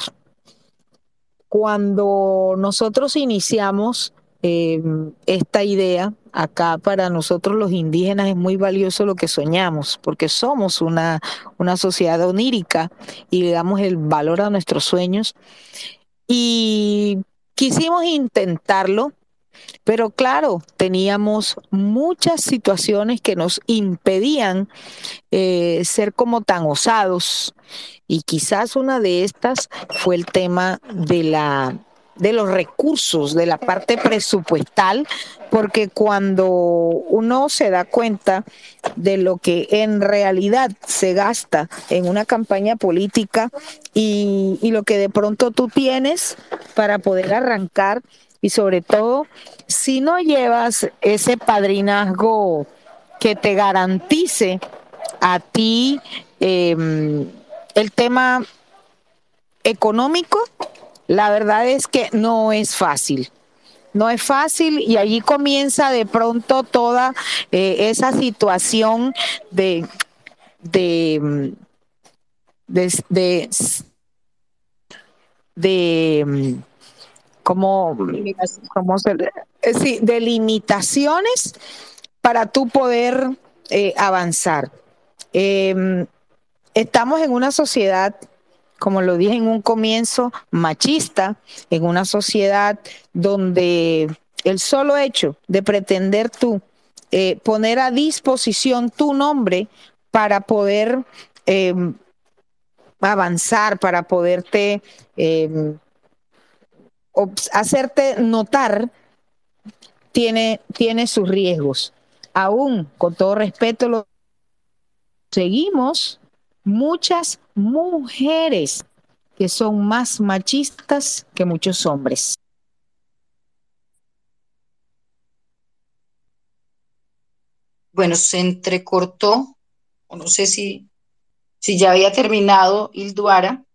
Cuando nosotros iniciamos esta idea, acá para nosotros los indígenas es muy valioso lo que soñamos, porque somos una sociedad onírica y le damos el valor a nuestros sueños. Y quisimos intentarlo, pero claro, teníamos muchas situaciones que nos impedían ser como tan osados. Y quizás una de estas fue el tema de los recursos, de la parte presupuestal, porque cuando uno se da cuenta de lo que en realidad se gasta en una campaña política y lo que de pronto tú tienes para poder arrancar, y sobre todo si no llevas ese padrinazgo que te garantice a ti el tema económico, la verdad es que no es fácil. No es fácil y allí comienza de pronto toda esa situación de cómo sí, de limitaciones para tú poder avanzar. Estamos en una sociedad, como lo dije en un comienzo, machista, en una sociedad donde el solo hecho de pretender tú poner a disposición tu nombre para poder avanzar, para poderte hacerte notar, tiene sus riesgos. Aún, con todo respeto, lo seguimos muchas mujeres que son más machistas que muchos hombres. Bueno, se entrecortó, o no sé si ya había terminado Ilduara.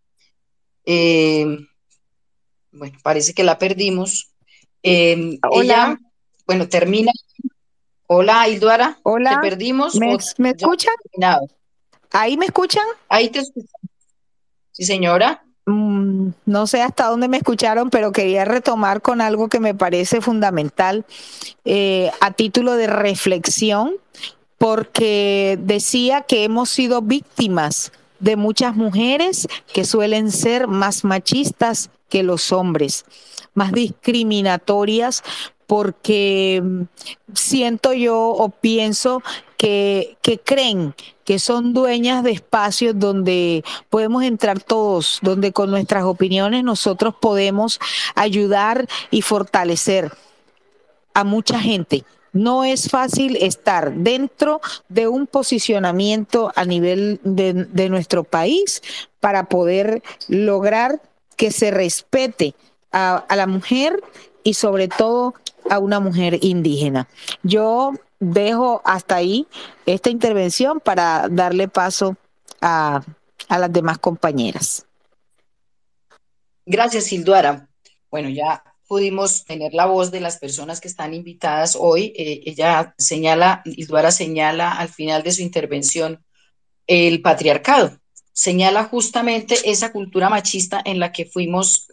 Bueno, parece que la perdimos. Ella, bueno, termina. Hola, Ilduara. Hola. ¿Te perdimos? ¿Me escuchan? ¿Ahí me escuchan? Ahí te escuchan. Sí, señora. No sé hasta dónde me escucharon, pero quería retomar con algo que me parece fundamental a título de reflexión, porque decía que hemos sido víctimas de muchas mujeres que suelen ser más machistas que los hombres, más discriminatorias, porque siento yo o pienso que creen que son dueñas de espacios donde podemos entrar todos, donde con nuestras opiniones nosotros podemos ayudar y fortalecer a mucha gente. No es fácil estar dentro de un posicionamiento a nivel de nuestro país para poder lograr que se respete a la mujer y sobre todo a una mujer indígena. Yo dejo hasta ahí esta intervención para darle paso a, a las demás compañeras. Gracias, Hilduara. Bueno, ya pudimos tener la voz de las personas que están invitadas hoy. Hilduara señala al final de su intervención el patriarcado. Señala justamente esa cultura machista en la que fuimos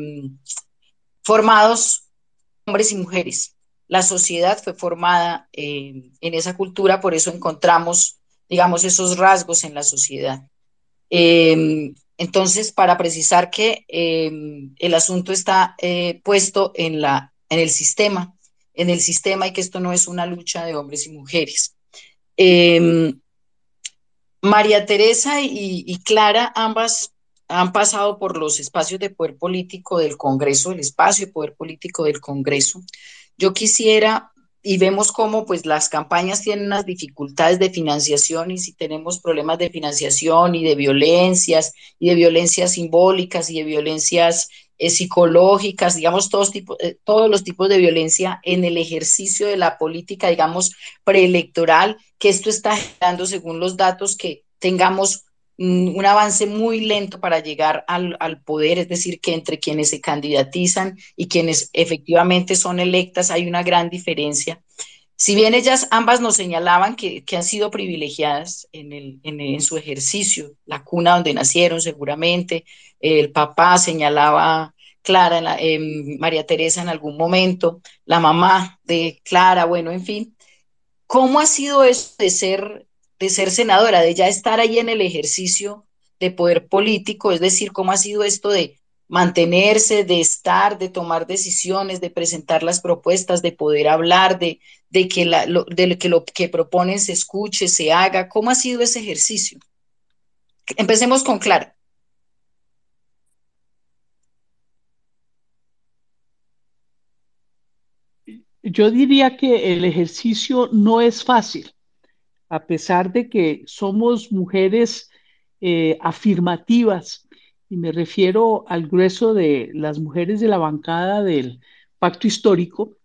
formados hombres y mujeres. La sociedad fue formada en esa cultura, por eso encontramos, digamos, esos rasgos en la sociedad. Entonces, para precisar que el asunto está puesto en el sistema y que esto no es una lucha de hombres y mujeres. María Teresa y Clara, ambas han pasado por los espacios de poder político del Congreso, el espacio de poder político del Congreso. Yo quisiera, y vemos cómo pues las campañas tienen unas dificultades de financiación y si tenemos problemas de financiación y de violencias simbólicas y de violencias psicológicas, digamos, todos los tipos de violencia en el ejercicio de la política, digamos, preelectoral, que esto está generando, según los datos, que tengamos un avance muy lento para llegar al poder, es decir, que entre quienes se candidatizan y quienes efectivamente son electas hay una gran diferencia. Si bien ellas ambas nos señalaban que han sido privilegiadas en su ejercicio, la cuna donde nacieron seguramente, el papá señalaba Clara, María Teresa en algún momento, la mamá de Clara, bueno, en fin, ¿cómo ha sido eso de ser senadora, de ya estar ahí en el ejercicio de poder político? Es decir, ¿cómo ha sido esto de mantenerse, de estar, de tomar decisiones, de presentar las propuestas, de poder hablar, de que lo que proponen se escuche, se haga? ¿Cómo ha sido ese ejercicio? Empecemos con Clara. Yo diría que el ejercicio no es fácil, a pesar de que somos mujeres afirmativas, y me refiero al grueso de las mujeres de la bancada del pacto histórico.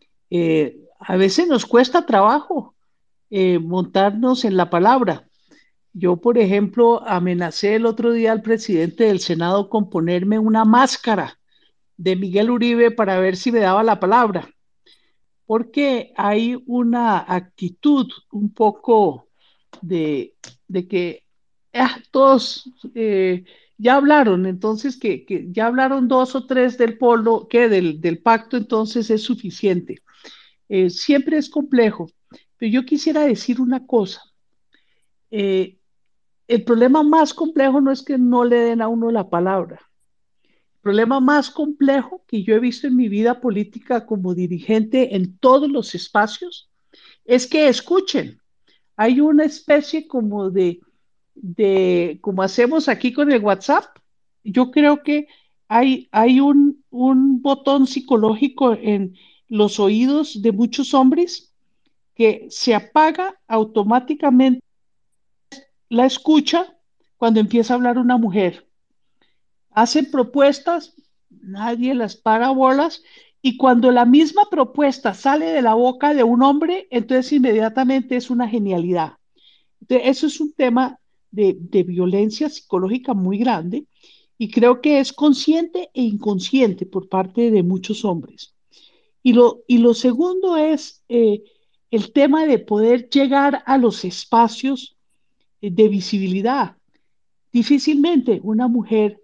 A veces nos cuesta trabajo montarnos en la palabra. Yo, por ejemplo, amenacé el otro día al presidente del Senado con ponerme una máscara de Miguel Uribe para ver si me daba la palabra, porque hay una actitud un poco de que todos ya hablaron, entonces que ya hablaron dos o tres del polo, que del pacto, entonces es suficiente. Siempre es complejo, pero yo quisiera decir una cosa. eh, el problema más complejo no es que no le den a uno la palabra. El problema más complejo que yo he visto en mi vida política como dirigente en todos los espacios es que escuchen. Hay una especie como como hacemos aquí con el WhatsApp. Yo creo que hay un botón psicológico en los oídos de muchos hombres que se apaga automáticamente la escucha cuando empieza a hablar una mujer. Hacen propuestas, nadie las para bolas, y cuando la misma propuesta sale de la boca de un hombre, entonces inmediatamente es una genialidad. Entonces, eso es un tema de violencia psicológica muy grande y creo que es consciente e inconsciente por parte de muchos hombres. Y lo segundo es el tema de poder llegar a los espacios de visibilidad. Difícilmente una mujer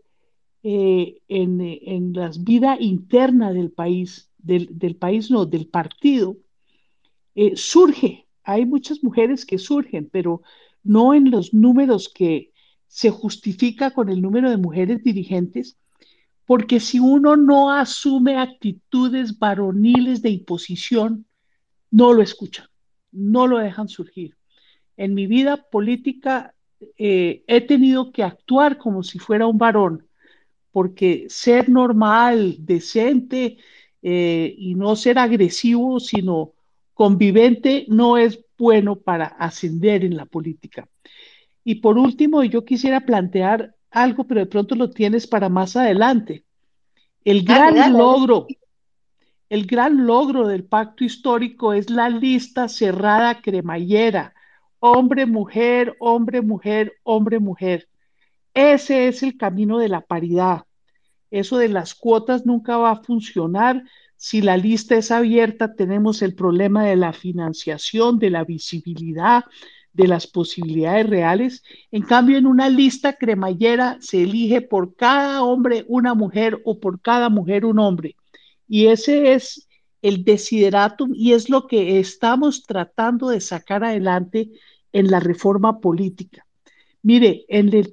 en la vida interna del país, del país no, del partido, surge. Hay muchas mujeres que surgen, pero no en los números que se justifica con el número de mujeres dirigentes, porque si uno no asume actitudes varoniles de imposición, no lo escuchan, no lo dejan surgir. En mi vida política he tenido que actuar como si fuera un varón, porque ser normal, decente, y no ser agresivo, sino convivente, no es bueno para ascender en la política. Y por último, yo quisiera plantear algo, pero de pronto lo tienes para más adelante. El Dale, gran dale. logro, el gran logro del pacto histórico es la lista cerrada cremallera, hombre, mujer, hombre, mujer, hombre, mujer. Ese es el camino de la paridad. Eso de las cuotas nunca va a funcionar. Si la lista es abierta, tenemos el problema de la financiación, de la visibilidad, de las posibilidades reales. En cambio, en una lista cremallera se elige por cada hombre una mujer o por cada mujer un hombre. Y ese es el desideratum y es lo que estamos tratando de sacar adelante en la reforma política. Mire,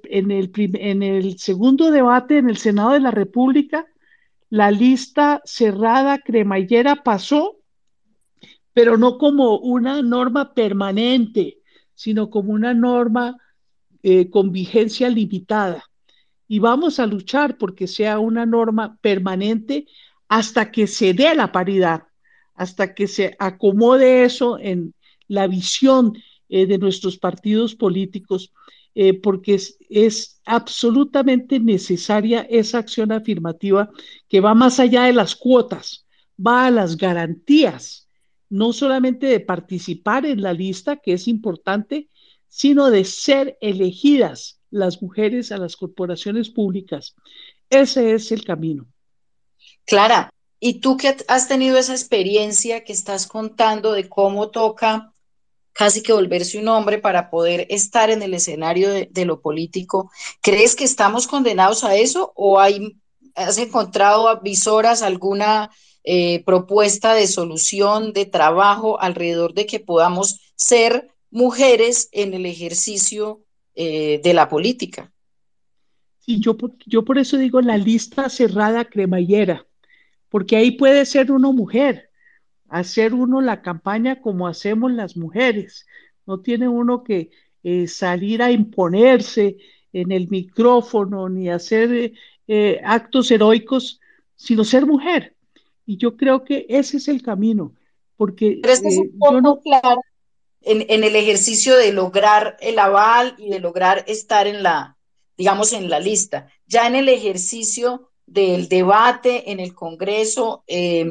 en el segundo debate en el Senado de la República, la lista cerrada cremallera pasó, pero no como una norma permanente, sino como una norma con vigencia limitada. Y vamos a luchar porque sea una norma permanente hasta que se dé la paridad, hasta que se acomode eso en la visión de nuestros partidos políticos, porque es absolutamente necesaria esa acción afirmativa que va más allá de las cuotas, va a las garantías, no solamente de participar en la lista, que es importante, sino de ser elegidas las mujeres a las corporaciones públicas. Ese es el camino. Clara, ¿y tú que has tenido esa experiencia que estás contando de cómo toca casi que volverse un hombre para poder estar en el escenario de lo político? ¿Crees que estamos condenados a eso o has encontrado visoras alguna propuesta de solución, de trabajo alrededor de que podamos ser mujeres en el ejercicio de la política? Y yo por eso digo la lista cerrada cremallera, porque ahí puede ser uno mujer, hacer uno la campaña como hacemos las mujeres. No tiene uno que salir a imponerse en el micrófono ni hacer actos heroicos, sino ser mujer. Y yo creo que ese es el camino, porque ¿Crees que es un yo poco no, claro en el ejercicio de lograr el aval y de lograr estar en digamos, en la lista? Ya en el ejercicio del debate en el Congreso,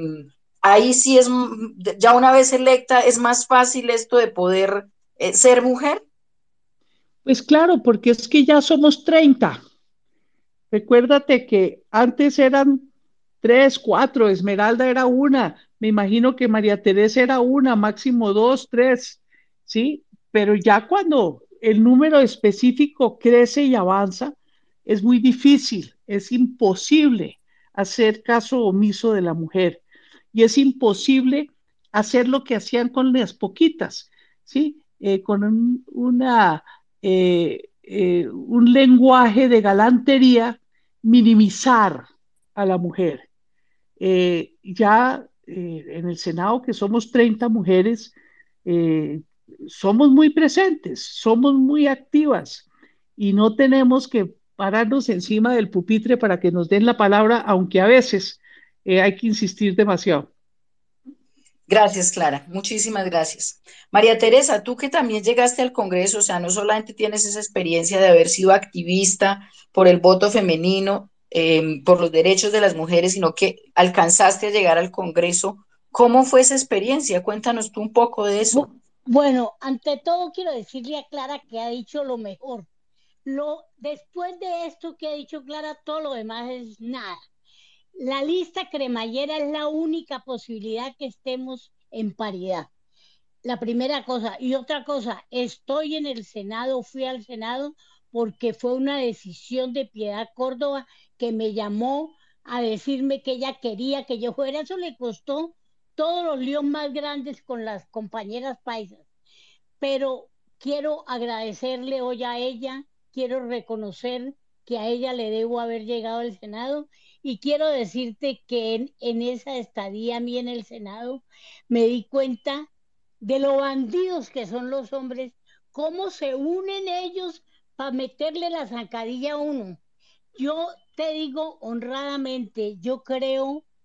ahí sí ya una vez electa, es más fácil esto de poder ser mujer. pues claro, porque es que ya somos 30. Recuérdate que antes eran tres, cuatro, Esmeralda era una, me imagino que María Teresa era una, máximo dos, tres, ¿sí? Pero ya cuando el número específico crece y avanza, es muy difícil, es imposible hacer caso omiso de la mujer y es imposible hacer lo que hacían con las poquitas, ¿sí? Con un lenguaje de galantería, minimizar a la mujer. Ya en el Senado, que somos 30 mujeres, eh, somos muy presentes, somos muy activas y no tenemos que pararnos encima del pupitre para que nos den la palabra, aunque a veces hay que insistir demasiado. Gracias, Clara. Muchísimas gracias. María Teresa, tú que también llegaste al Congreso, o sea, no solamente tienes esa experiencia de haber sido activista por el voto femenino, por los derechos de las mujeres, sino que alcanzaste a llegar al Congreso. ¿Cómo fue esa experiencia? Cuéntanos tú un poco de eso. Bueno, ante todo quiero decirle a Clara que ha dicho lo mejor. Después de esto que ha dicho Clara, todo lo demás es nada. La lista cremallera es la única posibilidad que estemos en paridad. La primera cosa. Y otra cosa, estoy en el Senado, fui al Senado porque fue una decisión de Piedad Córdoba que me llamó a decirme que ella quería que yo fuera. Eso le costó todos los líos más grandes con las compañeras paisas. Pero quiero agradecerle hoy a ella, quiero reconocer que a ella le debo haber llegado al Senado y quiero decirte que en esa estadía a mí en el Senado me di cuenta de lo bandidos que son los hombres, cómo se unen ellos para meterle la zancadilla a uno. Yo te digo honradamente, yo creo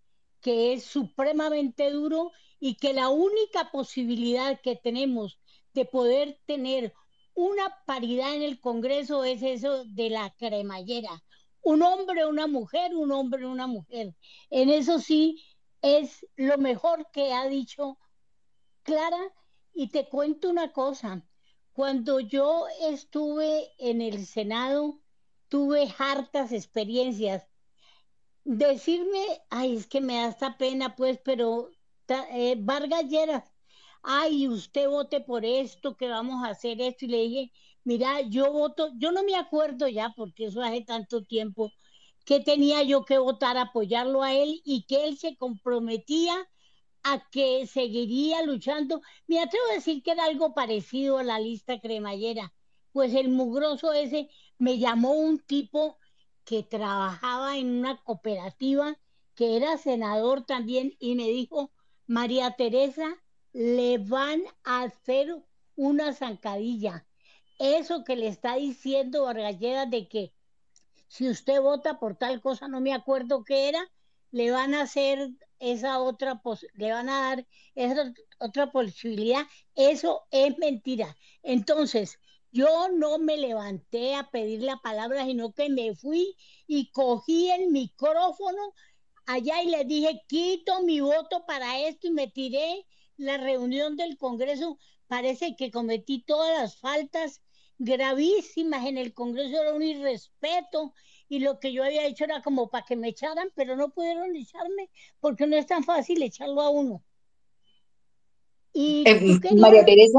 que es supremamente duro y que la única posibilidad que tenemos de poder tener una paridad en el Congreso es eso de la cremallera. Un hombre, una mujer, un hombre, una mujer. En eso sí es lo mejor que ha dicho Clara. Y te cuento una cosa. Cuando yo estuve en el Senado, tuve hartas experiencias. Decirme, ay, es que me da esta pena, pues, pero Vargas Lleras, ay, usted vote por esto, que vamos a hacer esto. Y le dije, mira, yo voto, yo no me acuerdo ya, porque eso hace tanto tiempo, que tenía yo que votar, apoyarlo a él y que él se comprometía a que seguiría luchando. Me atrevo a decir que era algo parecido a la lista cremallera, pues el mugroso ese me llamó un tipo que trabajaba en una cooperativa, que era senador también, y me dijo, María Teresa, le van a hacer una zancadilla. Eso que le está diciendo Vargas de que si usted vota por tal cosa, no me acuerdo qué era, le van a hacer esa otra, le van a dar esa otra posibilidad. Eso es mentira. Entonces, yo no me levanté a pedir la palabra, sino que me fui y cogí el micrófono allá y le dije, quito mi voto para esto y me tiré la reunión del Congreso. Parece que cometí todas las faltas gravísimas en el Congreso, era un irrespeto y lo que yo había hecho era como para que me echaran, pero no pudieron echarme porque no es tan fácil echarlo a uno. Y tú María querías, Teresa,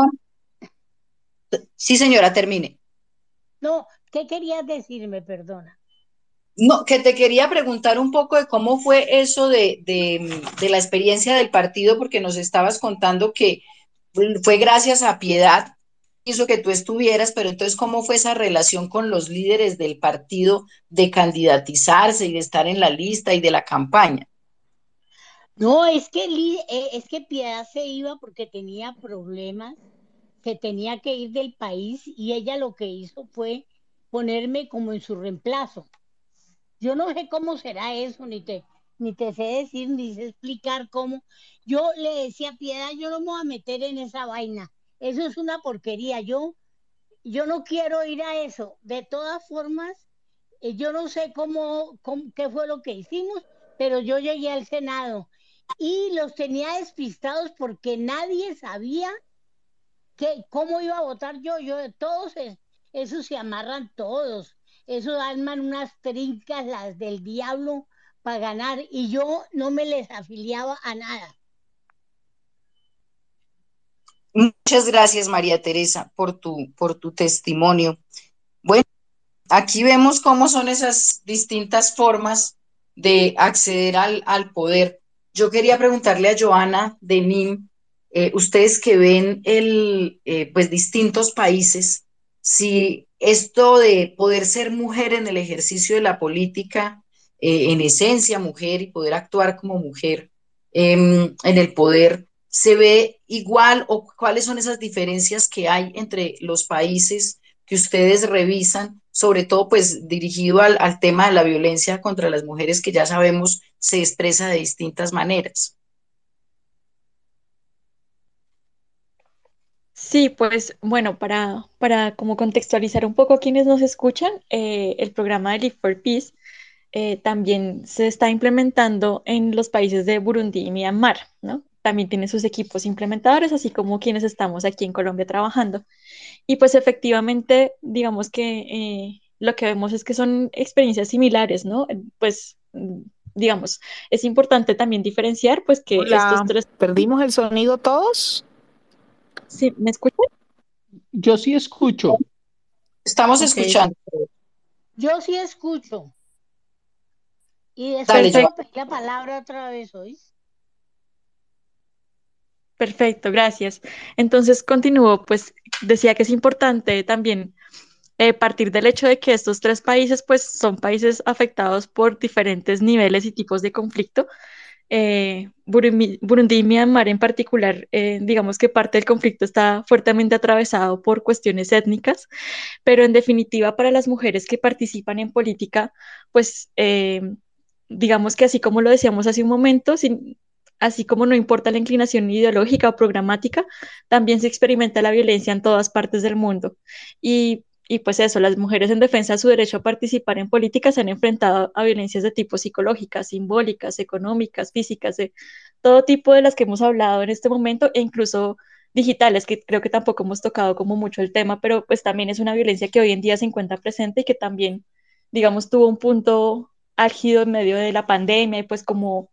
sí señora, termine. no, ¿qué querías decirme? Perdona. No, que te quería preguntar un poco de cómo fue eso de la experiencia del partido, porque nos estabas contando que fue gracias a Piedad hizo que tú estuvieras, pero entonces, ¿cómo fue esa relación con los líderes del partido de candidatizarse y de estar en la lista y de la campaña? No, es que Piedad se iba porque tenía problemas, se tenía que ir del país y ella lo que hizo fue ponerme como en su reemplazo. Yo no sé cómo será eso, ni te sé decir, ni sé explicar cómo. Yo le decía a Piedad, yo no me voy a meter en esa vaina. Eso es una porquería. Yo no quiero ir a eso. De todas formas, yo no sé qué fue lo que hicimos, pero yo llegué al Senado y los tenía despistados porque nadie sabía cómo iba a votar yo. Esos se amarran todos. Esos arman unas trincas, las del diablo, para ganar. Y yo no me les afiliaba a nada. Muchas gracias, María Teresa, por tu testimonio. Bueno, aquí vemos cómo son esas distintas formas de acceder al poder. Yo quería preguntarle a Joana de NIM, ustedes que ven pues distintos países, si esto de poder ser mujer en el ejercicio de la política, en esencia mujer y poder actuar como mujer en el poder, se ve igual o cuáles son esas diferencias que hay entre los países que ustedes revisan, sobre todo pues dirigido al tema de la violencia contra las mujeres que ya sabemos se expresa de distintas maneras. Sí, pues bueno, para como contextualizar un poco a quienes nos escuchan, el programa de Live for Peace también se está implementando en los países de Burundi y Myanmar, ¿no? También tiene sus equipos implementadores, así como quienes estamos aquí en Colombia trabajando. Y pues efectivamente, digamos que lo que vemos es que son experiencias similares, ¿no? Pues, digamos, es importante también diferenciar, pues que estos Hola, tres... ¿perdimos el sonido todos? ¿Sí? ¿Me escuchan? Yo sí escucho. Estamos Ok, escuchando. Yo sí escucho. Y después Dale, te voy yo. a pedir la palabra otra vez, ¿oí? perfecto, gracias. Entonces, continúo, pues decía que es importante también partir del hecho de que estos tres países, pues son países afectados por diferentes niveles y tipos de conflicto. Burundi y Myanmar en particular, digamos que parte del conflicto está fuertemente atravesado por cuestiones étnicas, pero en definitiva para las mujeres que participan en política, pues digamos que así como lo decíamos hace un momento, así como no importa la inclinación ideológica o programática, también se experimenta la violencia en todas partes del mundo. Y pues eso, las mujeres en defensa de su derecho a participar en política se han enfrentado a violencias de tipo psicológicas, simbólicas, económicas, físicas, de todo tipo de las que hemos hablado en este momento e incluso digitales, que creo que tampoco hemos tocado como mucho el tema, pero pues también es una violencia que hoy en día se encuentra presente y que también, digamos, tuvo un punto álgido en medio de la pandemia y pues como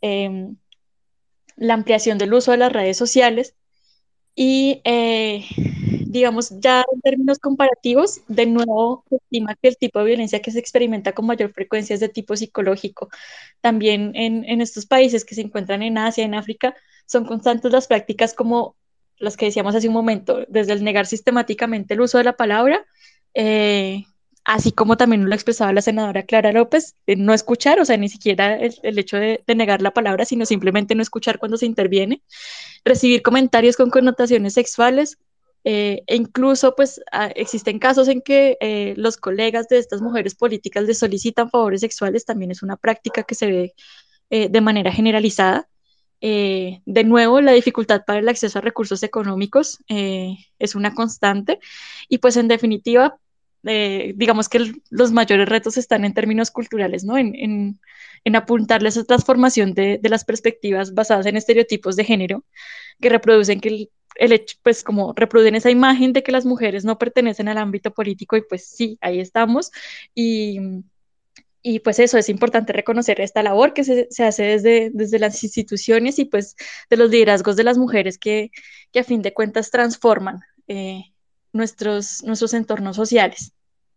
la ampliación del uso de las redes sociales y, digamos, ya en términos comparativos, de nuevo, se estima que el tipo de violencia que se experimenta con mayor frecuencia es de tipo psicológico. También en estos países que se encuentran en Asia, en África, son constantes las prácticas como las que decíamos hace un momento, desde el negar sistemáticamente el uso de la palabra, eh, así como también lo expresaba la senadora Clara López, no escuchar, o sea, ni siquiera el hecho de negar la palabra, sino simplemente no escuchar cuando se interviene, recibir comentarios con connotaciones sexuales, e incluso pues existen casos en que los colegas de estas mujeres políticas les solicitan favores sexuales, también es una práctica que se ve de manera generalizada. De nuevo, la dificultad para el acceso a recursos económicos es una constante y pues en definitiva, digamos que los mayores retos están en términos culturales, ¿no? En apuntarle a esa transformación de las perspectivas basadas en estereotipos de género que reproducen que el hecho, pues como reproducen esa imagen de que las mujeres no pertenecen al ámbito político y pues sí, ahí estamos. Y, y pues eso, es importante reconocer esta labor que se hace desde las instituciones y pues de los liderazgos de las mujeres que a fin de cuentas transforman nuestros entornos sociales.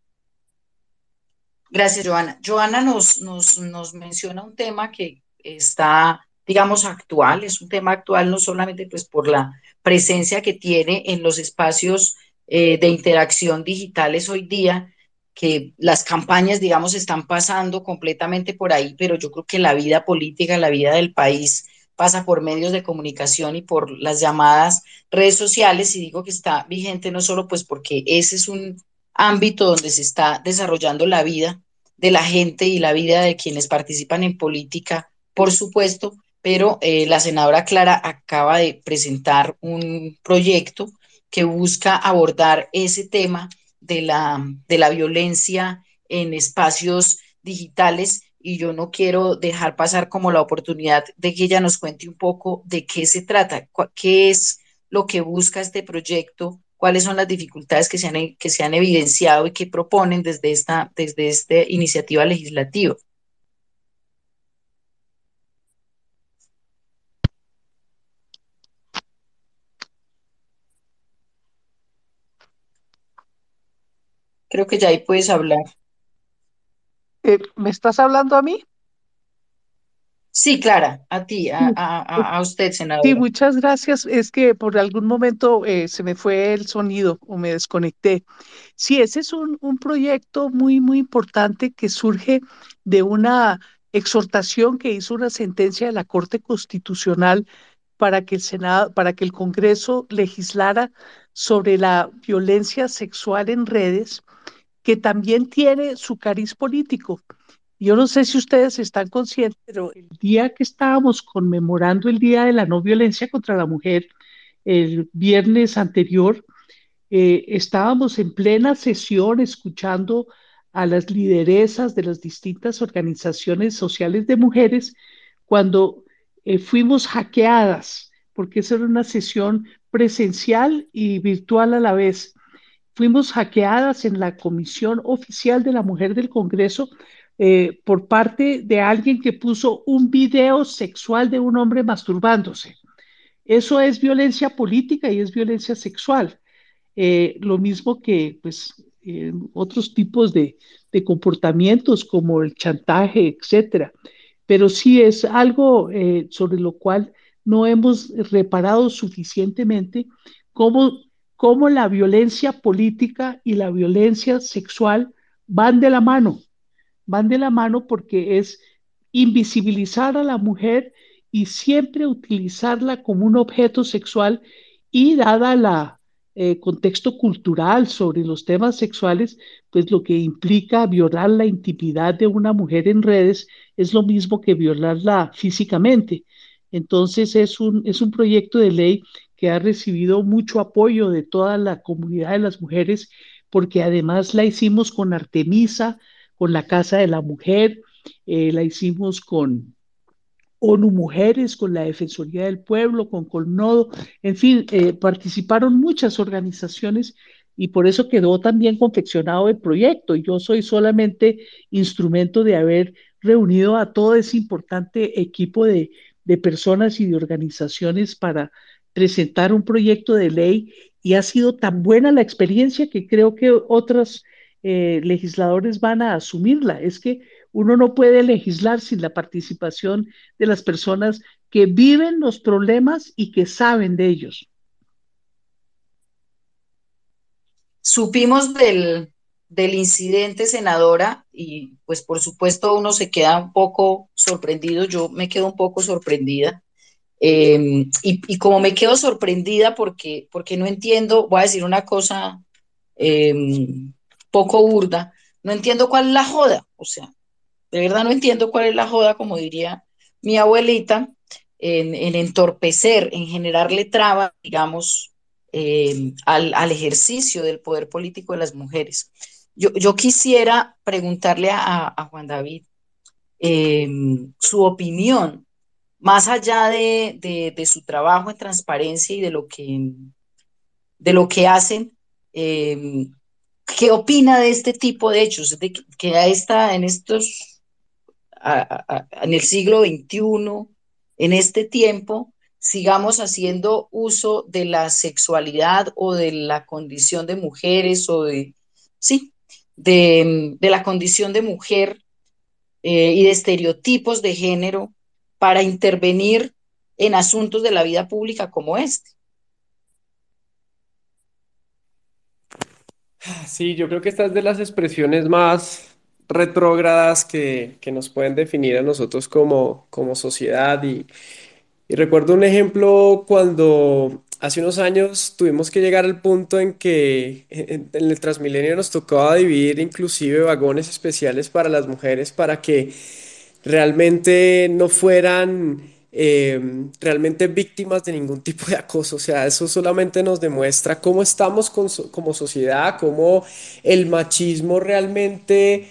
Gracias, Joana. Joana nos menciona un tema que está, digamos, actual, es un tema actual no solamente pues por la presencia que tiene en los espacios de interacción digitales hoy día, que las campañas, digamos, están pasando completamente por ahí, pero yo creo que la vida política, la vida del país pasa por medios de comunicación y por las llamadas redes sociales, y digo que está vigente no solo pues porque ese es un ámbito donde se está desarrollando la vida de la gente y la vida de quienes participan en política, por supuesto, pero la senadora Clara acaba de presentar un proyecto que busca abordar ese tema de la violencia en espacios digitales, y yo no quiero dejar pasar como la oportunidad de que ella nos cuente un poco de qué se trata, qué es lo que busca este proyecto, cuáles son las dificultades que se han evidenciado y que proponen desde esta iniciativa legislativa. Creo que ya ahí puedes hablar. ¿Me estás hablando a mí? Sí, Clara, a ti, Sí, a usted, sí, senadora. muchas gracias. Es que por algún momento se me fue el sonido o me desconecté. Sí, ese es un proyecto muy, muy importante que surge de una exhortación que hizo una sentencia de la Corte Constitucional para que el Senado, para que el Congreso legislara sobre la violencia sexual en redes, que también tiene su cariz político. Yo no sé si ustedes están conscientes, pero el día que estábamos conmemorando el Día de la No Violencia contra la Mujer, el viernes anterior, estábamos en plena sesión escuchando a las lideresas de las distintas organizaciones sociales de mujeres cuando fuimos hackeadas, porque esa era una sesión presencial y virtual a la vez. Fuimos hackeadas en la Comisión Oficial de la Mujer del Congreso por parte de alguien que puso un video sexual de un hombre masturbándose. Eso es violencia política y es violencia sexual. Lo mismo que pues, otros tipos de comportamientos como el chantaje, etcétera. Pero sí es algo sobre lo cual no hemos reparado suficientemente cómo, cómo la violencia política y la violencia sexual van de la mano, van de la mano porque es invisibilizar a la mujer y siempre utilizarla como un objeto sexual y dada contexto cultural sobre los temas sexuales, pues lo que implica violar la intimidad de una mujer en redes es lo mismo que violarla físicamente. Entonces es un proyecto de ley que ha recibido mucho apoyo de toda la comunidad de las mujeres, porque además la hicimos con Artemisa, con la Casa de la Mujer, la hicimos con ONU Mujeres, con la Defensoría del Pueblo, con Colnodo, en fin, participaron muchas organizaciones y por eso quedó también confeccionado el proyecto. Yo soy solamente instrumento de haber reunido a todo ese importante equipo de personas y de organizaciones para presentar un proyecto de ley y ha sido tan buena la experiencia que creo que otros legisladores van a asumirla. Es que uno no puede legislar sin la participación de las personas que viven los problemas y que saben de ellos. Supimos del incidente, senadora, y pues por supuesto uno se queda un poco sorprendido, yo me quedo un poco sorprendida. Y como me quedo sorprendida porque no entiendo, voy a decir una cosa eh, poco burda, no entiendo cuál es la joda, o sea, de verdad no entiendo cuál es la joda, como diría mi abuelita, en entorpecer, en generarle traba, digamos, al ejercicio del poder político de las mujeres. Yo quisiera preguntarle a Juan David eh, su opinión, más allá de su trabajo en transparencia y de lo que hacen, eh, ¿qué opina de este tipo de hechos? De que a esta, en estos en el siglo XXI, en este tiempo, sigamos haciendo uso de la sexualidad o de la condición de mujeres o sí, de la condición de mujer y de estereotipos de género para intervenir en asuntos de la vida pública como este. Sí, yo creo que esta es de las expresiones más retrógradas que nos pueden definir a nosotros como sociedad. Y recuerdo un ejemplo cuando hace unos años tuvimos que llegar al punto en que en el Transmilenio nos tocaba dividir inclusive vagones especiales para las mujeres para que realmente no fueran realmente víctimas de ningún tipo de acoso. O sea, eso solamente nos demuestra cómo estamos como sociedad, cómo el machismo realmente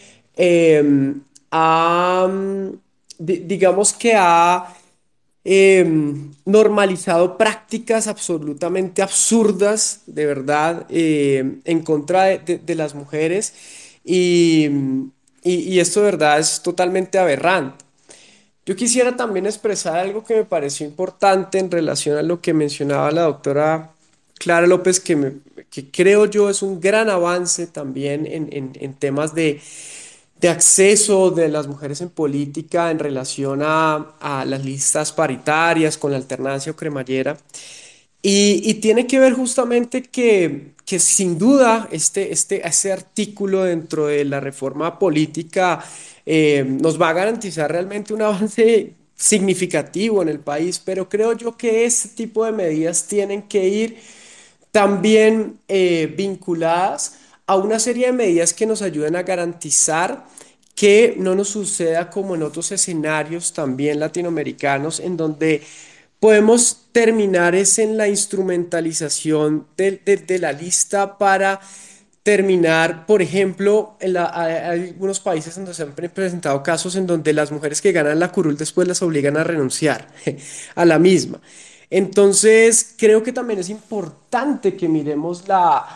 ha, digamos que ha normalizado prácticas absolutamente absurdas, de verdad, en contra de las mujeres y, y esto de verdad es totalmente aberrante. Yo quisiera también expresar algo que me pareció importante en relación a lo que mencionaba la doctora Clara López, que creo yo es un gran avance también en temas de acceso de las mujeres en política en relación a las listas paritarias con la alternancia o cremallera. Y tiene que ver justamente que sin duda este artículo dentro de la reforma política nos va a garantizar realmente un avance significativo en el país, pero creo yo que este tipo de medidas tienen que ir también vinculadas a una serie de medidas que nos ayuden a garantizar que no nos suceda como en otros escenarios también latinoamericanos, en donde podemos terminar es en la instrumentalización de la lista para terminar, por ejemplo, hay algunos países donde se han presentado casos en donde las mujeres que ganan la curul después las obligan a renunciar a la misma. Entonces, creo que también es importante que miremos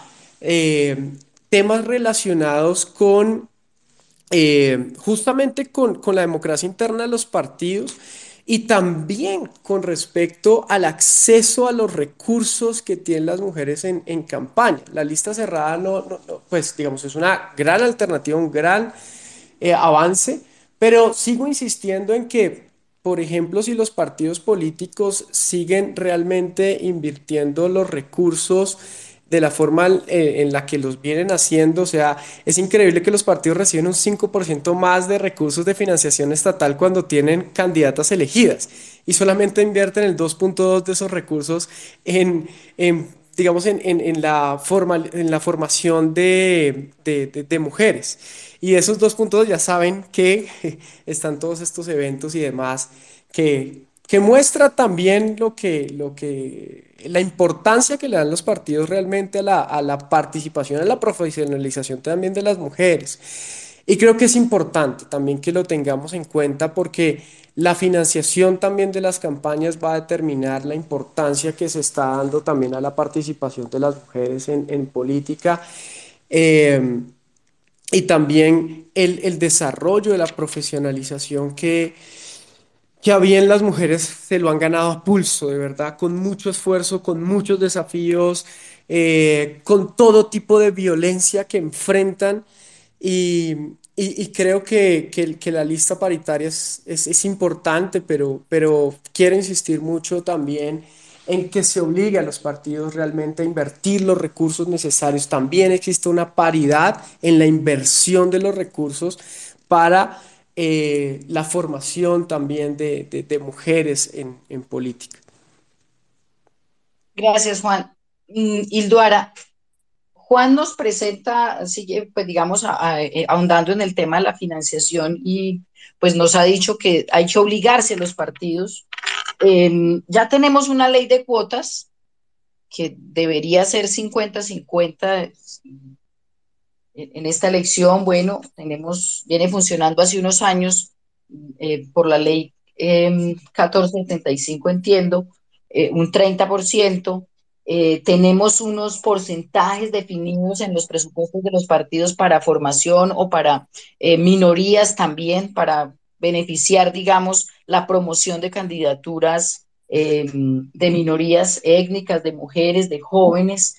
temas relacionados con justamente con la democracia interna de los partidos y también con respecto al acceso a los recursos que tienen las mujeres en campaña. La lista cerrada pues digamos, es una gran alternativa, un gran avance, pero sigo insistiendo en que, por ejemplo, si los partidos políticos siguen realmente invirtiendo los recursos de la forma en la que los vienen haciendo, o sea, es increíble que los partidos reciben un 5% más de recursos de financiación estatal cuando tienen candidatas elegidas y solamente invierten el 2.2 de esos recursos en digamos, en la formación de mujeres. Y esos dos puntos ya saben que están todos estos eventos y demás que muestra también la importancia que le dan los partidos realmente a la participación, a la profesionalización también de las mujeres. Y creo que es importante también que lo tengamos en cuenta porque la financiación también de las campañas va a determinar la importancia que se está dando también a la participación de las mujeres en política. Eh, y también el desarrollo de la profesionalización que a bien las mujeres se lo han ganado a pulso, de verdad, con mucho esfuerzo, con muchos desafíos, con todo tipo de violencia que enfrentan y, y creo que la lista paritaria es importante, pero quiero insistir mucho también en que se obligue a los partidos realmente a invertir los recursos necesarios. También existe una paridad en la inversión de los recursos para la formación también de mujeres en política. Gracias, Juan. Hilduara, Juan nos presenta, sigue, pues digamos, ahondando en el tema de la financiación y pues nos ha dicho que hay que obligarse a los partidos. Ya tenemos una ley de cuotas que debería ser 50-50 en esta elección. Bueno, viene funcionando hace unos años por la ley 1475, entiendo, un 30%. Tenemos unos porcentajes definidos en los presupuestos de los partidos para formación o para minorías también, para beneficiar, digamos, la promoción de candidaturas de minorías étnicas, de mujeres, de jóvenes.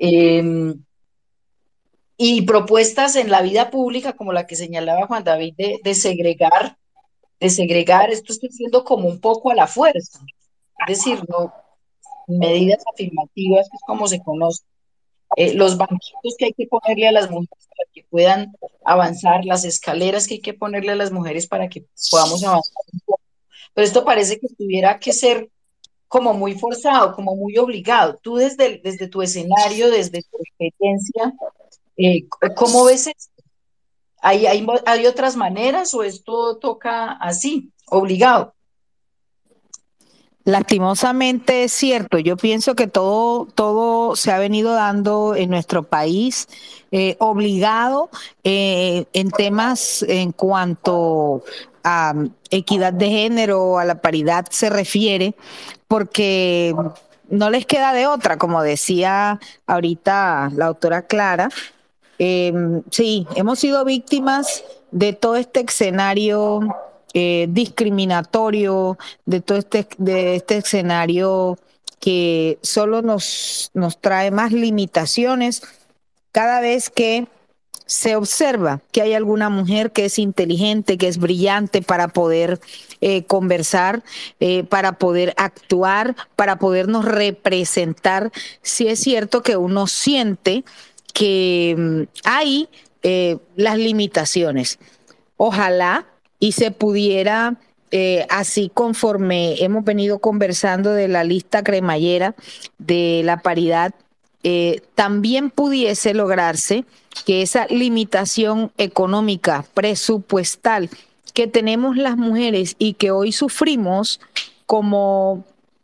Y propuestas en la vida pública, como la que señalaba Juan David, de segregar, esto está siendo como un poco a la fuerza, es decir, no, medidas afirmativas, que es como se conoce, los banquitos que hay que ponerle a las mujeres para que puedan avanzar, las escaleras que hay que ponerle a las mujeres para que podamos avanzar un poco. Pero esto parece que tuviera que ser como muy forzado, como muy obligado. Tú desde tu escenario, desde tu experiencia, ¿cómo ves esto? ¿Hay otras maneras o esto toca así, obligado? Lastimosamente es cierto, yo pienso que todo se ha venido dando en nuestro país obligado en temas en cuanto a equidad de género, a la paridad se refiere, porque no les queda de otra, como decía ahorita la doctora Clara. Sí, hemos sido víctimas de todo este escenario discriminatorio, de este escenario que solo nos trae más limitaciones cada vez que se observa que hay alguna mujer que es inteligente, que es brillante para poder conversar, para poder actuar, para podernos representar. Sí es cierto que uno siente que hay las limitaciones. Ojalá y se pudiera, así conforme hemos venido conversando de la lista cremallera de la paridad, también pudiese lograrse que esa limitación económica, presupuestal que tenemos las mujeres y que hoy sufrimos como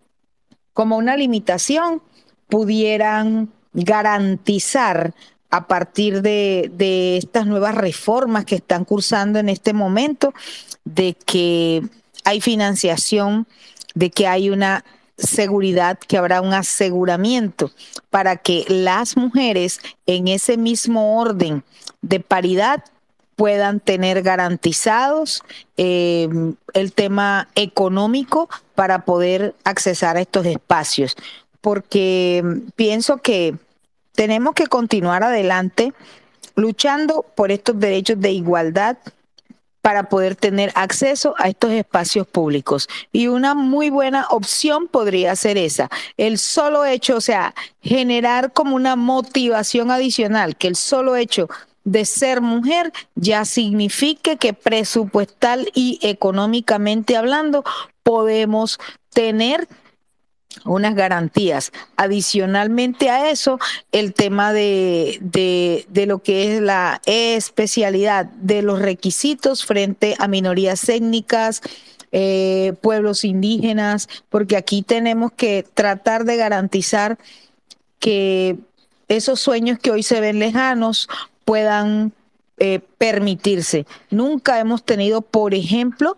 una limitación, pudieran garantizar a partir de estas nuevas reformas que están cursando en este momento, de que hay financiación, de que hay una seguridad, que habrá un aseguramiento para que las mujeres en ese mismo orden de paridad puedan tener garantizados el tema económico para poder accesar a estos espacios. Porque pienso que tenemos que continuar adelante luchando por estos derechos de igualdad para poder tener acceso a estos espacios públicos. Y una muy buena opción podría ser esa. El solo hecho, o sea, generar como una motivación adicional, que el solo hecho de ser mujer ya signifique que presupuestal y económicamente hablando podemos tener unas garantías. Adicionalmente a eso, el tema de lo que es la especialidad de los requisitos frente a minorías étnicas, pueblos indígenas, porque aquí tenemos que tratar de garantizar que esos sueños que hoy se ven lejanos puedan permitirse. Nunca hemos tenido, por ejemplo,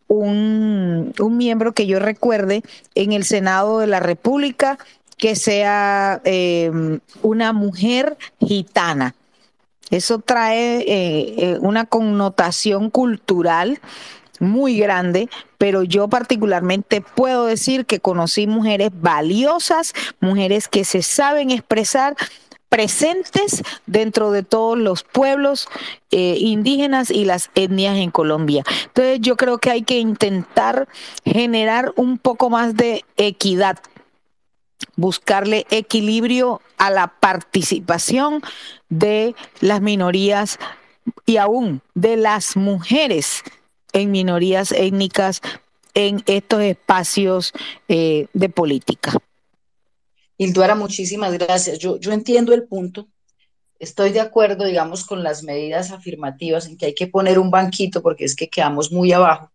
un miembro que yo recuerde en el Senado de la República que sea una mujer gitana. Eso trae una connotación cultural muy grande, pero yo particularmente puedo decir que conocí mujeres valiosas, mujeres que se saben expresar, presentes dentro de todos los pueblos indígenas y las etnias en Colombia. Entonces yo creo que hay que intentar generar un poco más de equidad, buscarle equilibrio a la participación de las minorías y aún de las mujeres en minorías étnicas en estos espacios de política. Hilduara, muchísimas gracias. Yo entiendo el punto. Estoy de acuerdo, digamos, con las medidas afirmativas en que hay que poner un banquito porque es que quedamos muy abajo.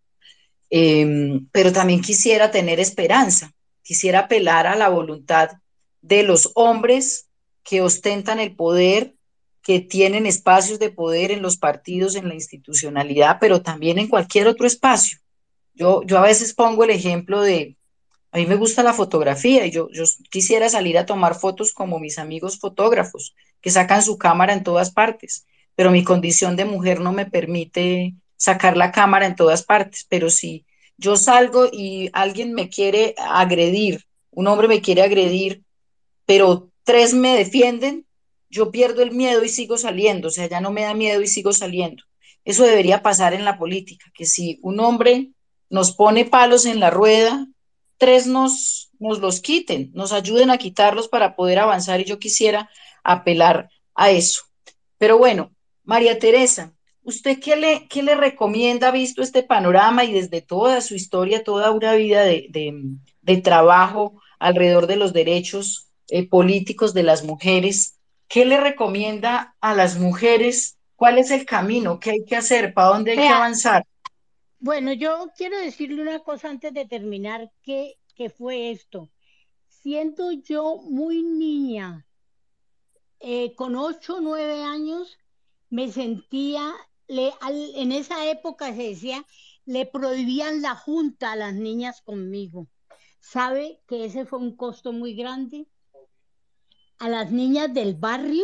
Pero también quisiera tener esperanza. Quisiera apelar a la voluntad de los hombres que ostentan el poder, que tienen espacios de poder en los partidos, en la institucionalidad, pero también en cualquier otro espacio. Yo a veces pongo el ejemplo de, a mí me gusta la fotografía y yo quisiera salir a tomar fotos como mis amigos fotógrafos, que sacan su cámara en todas partes, pero mi condición de mujer no me permite sacar la cámara en todas partes, pero si yo salgo y alguien me quiere agredir, un hombre me quiere agredir, pero tres me defienden, yo pierdo el miedo y sigo saliendo, o sea, ya no me da miedo y sigo saliendo. Eso debería pasar en la política, que si un hombre nos pone palos en la rueda, tres nos los quiten, nos ayuden a quitarlos para poder avanzar y yo quisiera apelar a eso. Pero bueno, María Teresa, ¿usted qué le recomienda, visto este panorama y desde toda su historia, toda una vida de trabajo alrededor de los derechos políticos de las mujeres? ¿Qué le recomienda a las mujeres? ¿Cuál es el camino? ¿Qué hay que hacer? ¿Para dónde hay que Vea, avanzar? bueno, yo quiero decirle una cosa antes de terminar, que fue esto. Siendo yo muy niña, con 8 o 9 años, me sentía, en esa época se decía, le prohibían la junta a las niñas conmigo. ¿Sabe que ese fue un costo muy grande? A las niñas del barrio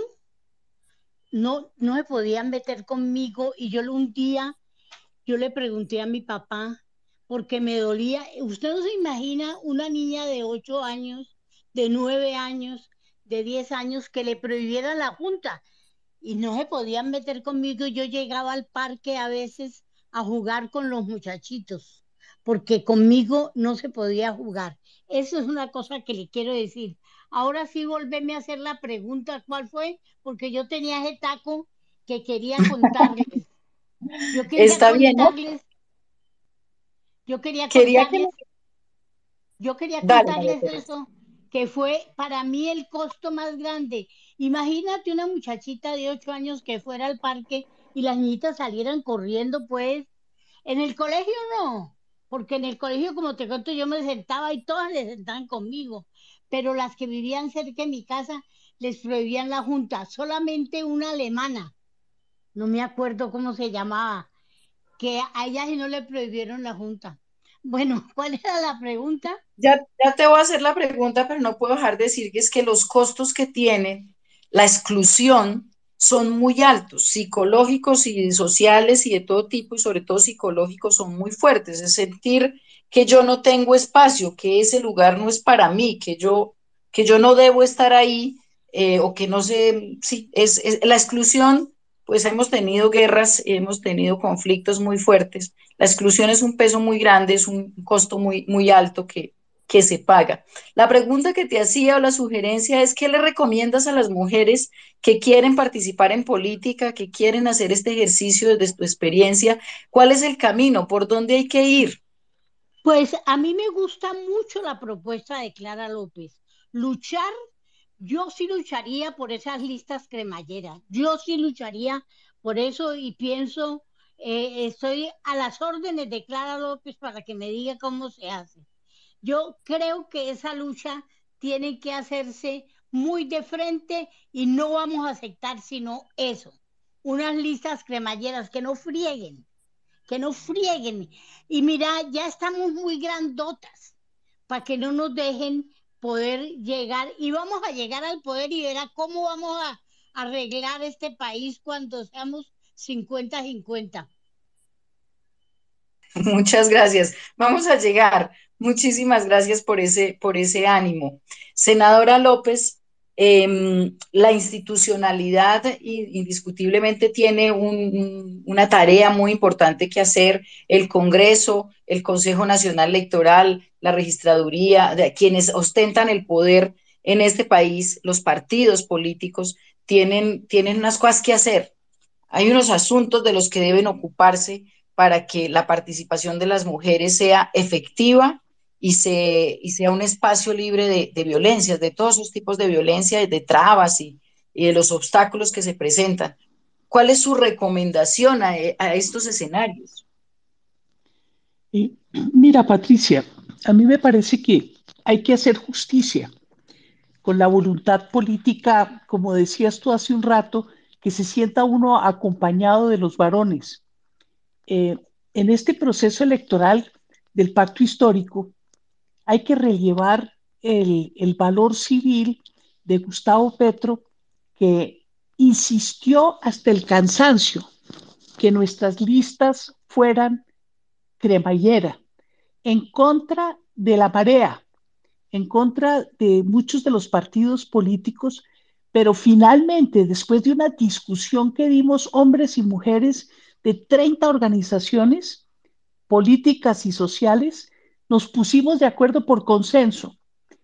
no se podían meter conmigo y un día yo le pregunté a mi papá porque me dolía. Usted no se imagina una niña de 8 años, de 9 años, de 10 años que le prohibieran la junta y no se podían meter conmigo. Yo llegaba al parque a veces a jugar con los muchachitos porque conmigo no se podía jugar. Eso es una cosa que le quiero decir. Ahora sí, volverme a hacer la pregunta, ¿cuál fue? Porque yo tenía ese taco que quería contarles. Yo quería Está bien, ¿no? contarles, yo quería Quería que me... contarles, yo quería Dale, María contarles Teresa. eso, que fue para mí el costo más grande. Imagínate una muchachita de 8 años que fuera al parque y las niñitas salieran corriendo, pues. En el colegio no, porque en el colegio, como te cuento, yo me sentaba y todas se sentaban conmigo, pero las que vivían cerca de mi casa les prohibían la junta, solamente una alemana, no me acuerdo cómo se llamaba, que a ella sí no le prohibieron la junta. Bueno, ¿cuál era la pregunta? Ya te voy a hacer la pregunta, pero no puedo dejar de decir que es que los costos que tiene la exclusión son muy altos, psicológicos y sociales y de todo tipo, y sobre todo psicológicos son muy fuertes. Es sentir que yo no tengo espacio, que ese lugar no es para mí, que yo no debo estar ahí, o que no sé, sí, la exclusión, pues hemos tenido guerras, hemos tenido conflictos muy fuertes. La exclusión es un peso muy grande, es un costo muy alto que se paga. La pregunta que te hacía o la sugerencia es, ¿qué le recomiendas a las mujeres que quieren participar en política, que quieren hacer este ejercicio desde tu experiencia? ¿Cuál es el camino? ¿Por dónde hay que ir? Pues a mí me gusta mucho la propuesta de Clara López. Luchar, yo sí lucharía por esas listas cremalleras. Yo sí lucharía por eso y pienso, estoy a las órdenes de Clara López para que me diga cómo se hace. Yo creo que esa lucha tiene que hacerse muy de frente y no vamos a aceptar sino eso, unas listas cremalleras que no frieguen. Y mira, ya estamos muy grandotas para que no nos dejen poder llegar y vamos a llegar al poder y verá cómo vamos a arreglar este país cuando seamos 50-50. Muchas gracias. Vamos a llegar. Muchísimas gracias por ese ánimo. Senadora López, la institucionalidad indiscutiblemente tiene una tarea muy importante que hacer. El Congreso, el Consejo Nacional Electoral, la Registraduría, de quienes ostentan el poder en este país, los partidos políticos, tienen unas cosas que hacer. Hay unos asuntos de los que deben ocuparse para que la participación de las mujeres sea efectiva y sea un espacio libre de violencias, de todos esos tipos de violencia, de trabas y de los obstáculos que se presentan. ¿Cuál es su recomendación a estos escenarios? Y mira, Patricia, a mí me parece que hay que hacer justicia con la voluntad política, como decías tú hace un rato, que se sienta uno acompañado de los varones. Eh, en este proceso electoral del pacto histórico hay que relevar el valor civil de Gustavo Petro, que insistió hasta el cansancio que nuestras listas fueran cremallera, en contra de la marea, en contra de muchos de los partidos políticos, pero finalmente, después de una discusión que dimos hombres y mujeres de 30 organizaciones políticas y sociales, nos pusimos de acuerdo por consenso.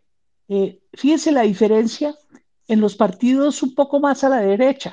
Fíjese la diferencia en los partidos un poco más a la derecha.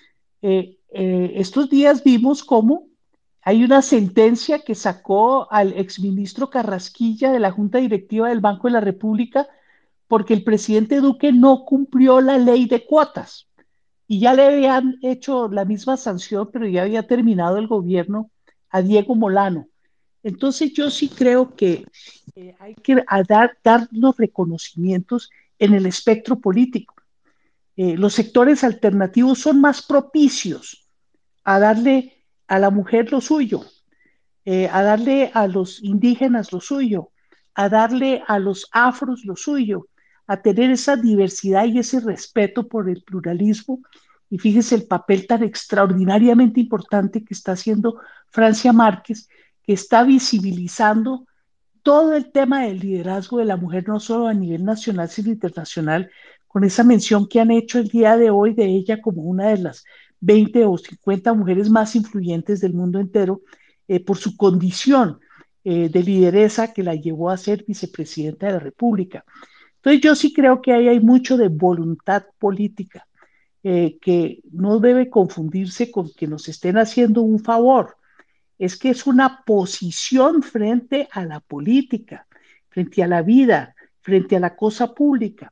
Estos días vimos cómo hay una sentencia que sacó al exministro Carrasquilla de la Junta Directiva del Banco de la República porque el presidente Duque no cumplió la ley de cuotas y ya le habían hecho la misma sanción, pero ya había terminado el gobierno a Diego Molano. Entonces yo sí creo que hay que dar los reconocimientos en el espectro político. Los sectores alternativos son más propicios a darle a la mujer lo suyo, a darle a los indígenas lo suyo, a darle a los afros lo suyo, a tener esa diversidad y ese respeto por el pluralismo. Y fíjese el papel tan extraordinariamente importante que está haciendo Francia Márquez, que está visibilizando todo el tema del liderazgo de la mujer, no solo a nivel nacional, sino internacional, con esa mención que han hecho el día de hoy de ella como una de las 20 o 50 mujeres más influyentes del mundo entero, por su condición de lideresa que la llevó a ser vicepresidenta de la República. Entonces yo sí creo que ahí hay mucho de voluntad política, que no debe confundirse con que nos estén haciendo un favor. Es que es una posición frente a la política, frente a la vida, frente a la cosa pública,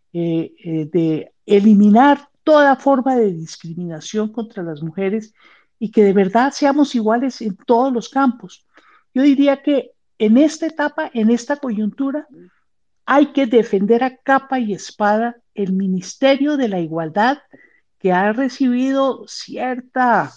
de eliminar toda forma de discriminación contra las mujeres y que de verdad seamos iguales en todos los campos. Yo diría que en esta etapa, en esta coyuntura, hay que defender a capa y espada el Ministerio de la Igualdad, que ha recibido cierta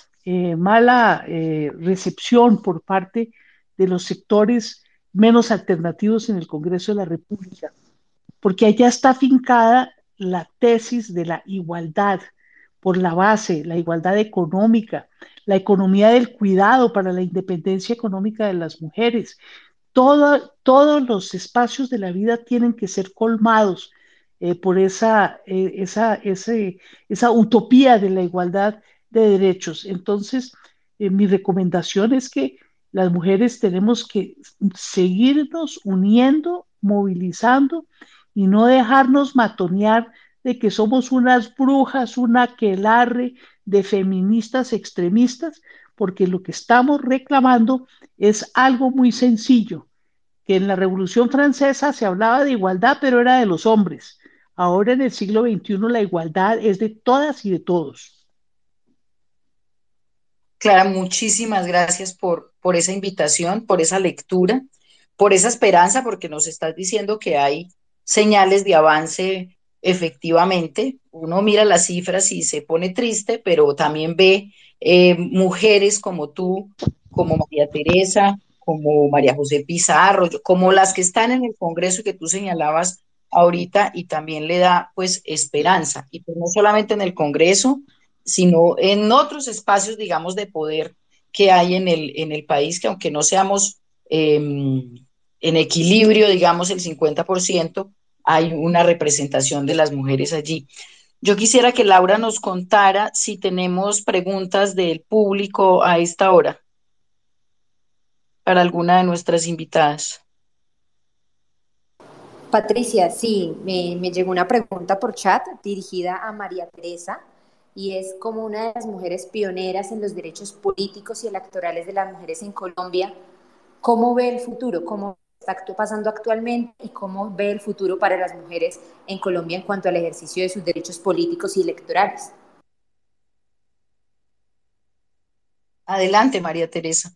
mala recepción por parte de los sectores menos alternativos en el Congreso de la República, porque allá está afincada la tesis de la igualdad por la base, la igualdad económica, la economía del cuidado para la independencia económica de las mujeres. Todos los espacios de la vida tienen que ser colmados por esa utopía de la igualdad de derechos. Entonces, mi recomendación es que las mujeres tenemos que seguirnos uniendo, movilizando y no dejarnos matonear de que somos unas brujas, una aquelarre de feministas extremistas, porque lo que estamos reclamando es algo muy sencillo, que en la Revolución Francesa se hablaba de igualdad, pero era de los hombres. Ahora en el siglo XXI la igualdad es de todas y de todos. Clara, muchísimas gracias por esa invitación, por esa lectura, por esa esperanza, porque nos estás diciendo que hay señales de avance efectivamente. Uno mira las cifras y se pone triste, pero también ve mujeres como tú, como María Teresa, como María José Pizarro, como las que están en el Congreso que tú señalabas ahorita, y también le da pues esperanza. Y pues no solamente en el Congreso, sino en otros espacios, digamos, de poder que hay en el país, que aunque no seamos en equilibrio, digamos, el 50%, hay una representación de las mujeres allí. Yo quisiera que Laura nos contara si tenemos preguntas del público a esta hora para alguna de nuestras invitadas. Patricia, sí, me llegó una pregunta por chat dirigida a María Teresa y es como una de las mujeres pioneras en los derechos políticos y electorales de las mujeres en Colombia, ¿cómo ve el futuro? ¿Cómo está pasando actualmente y cómo ve el futuro para las mujeres en Colombia en cuanto al ejercicio de sus derechos políticos y electorales? Adelante, María Teresa.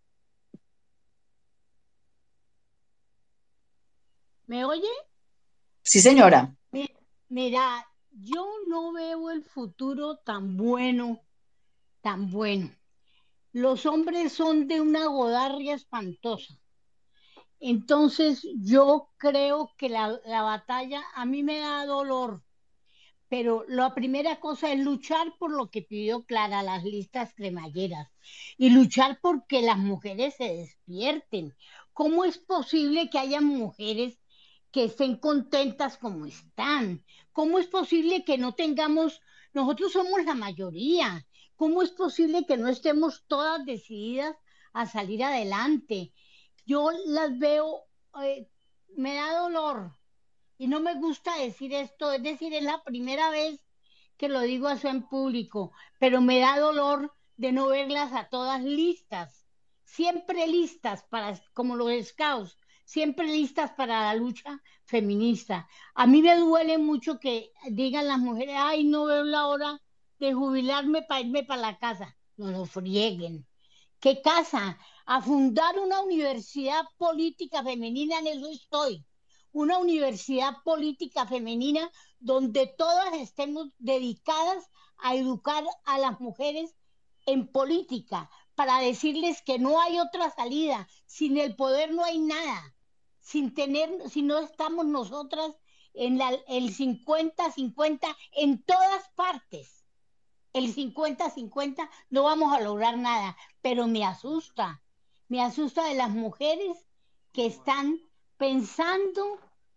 ¿Me oye? Sí, señora. Mira, yo no veo el futuro tan bueno, tan bueno. Los hombres son de una godarria espantosa. Entonces yo creo que la batalla a mí me da dolor, pero la primera cosa es luchar por lo que pidió Clara, las listas cremalleras, y luchar porque las mujeres se despierten. ¿Cómo es posible que haya mujeres que estén contentas como están? ¿Cómo es posible que no tengamos, nosotros somos la mayoría, cómo es posible que no estemos todas decididas a salir adelante? Yo las veo, eh, me da dolor y no me gusta decir esto, es decir, es la primera vez que lo digo eso en público, pero me da dolor de no verlas a todas listas, siempre listas para, como los scouts, siempre listas para la lucha feminista. A mí me duele mucho que digan las mujeres, ay, no veo la hora de jubilarme para irme para la casa. No lo frieguen. ¿Qué casa? A fundar una universidad política femenina, en eso estoy. Una universidad política femenina donde todas estemos dedicadas a educar a las mujeres en política, para decirles que no hay otra salida, sin el poder no hay nada, sin tener, si no estamos nosotras en el 50-50 en todas partes, el 50-50 no vamos a lograr nada, pero me asusta de las mujeres que están pensando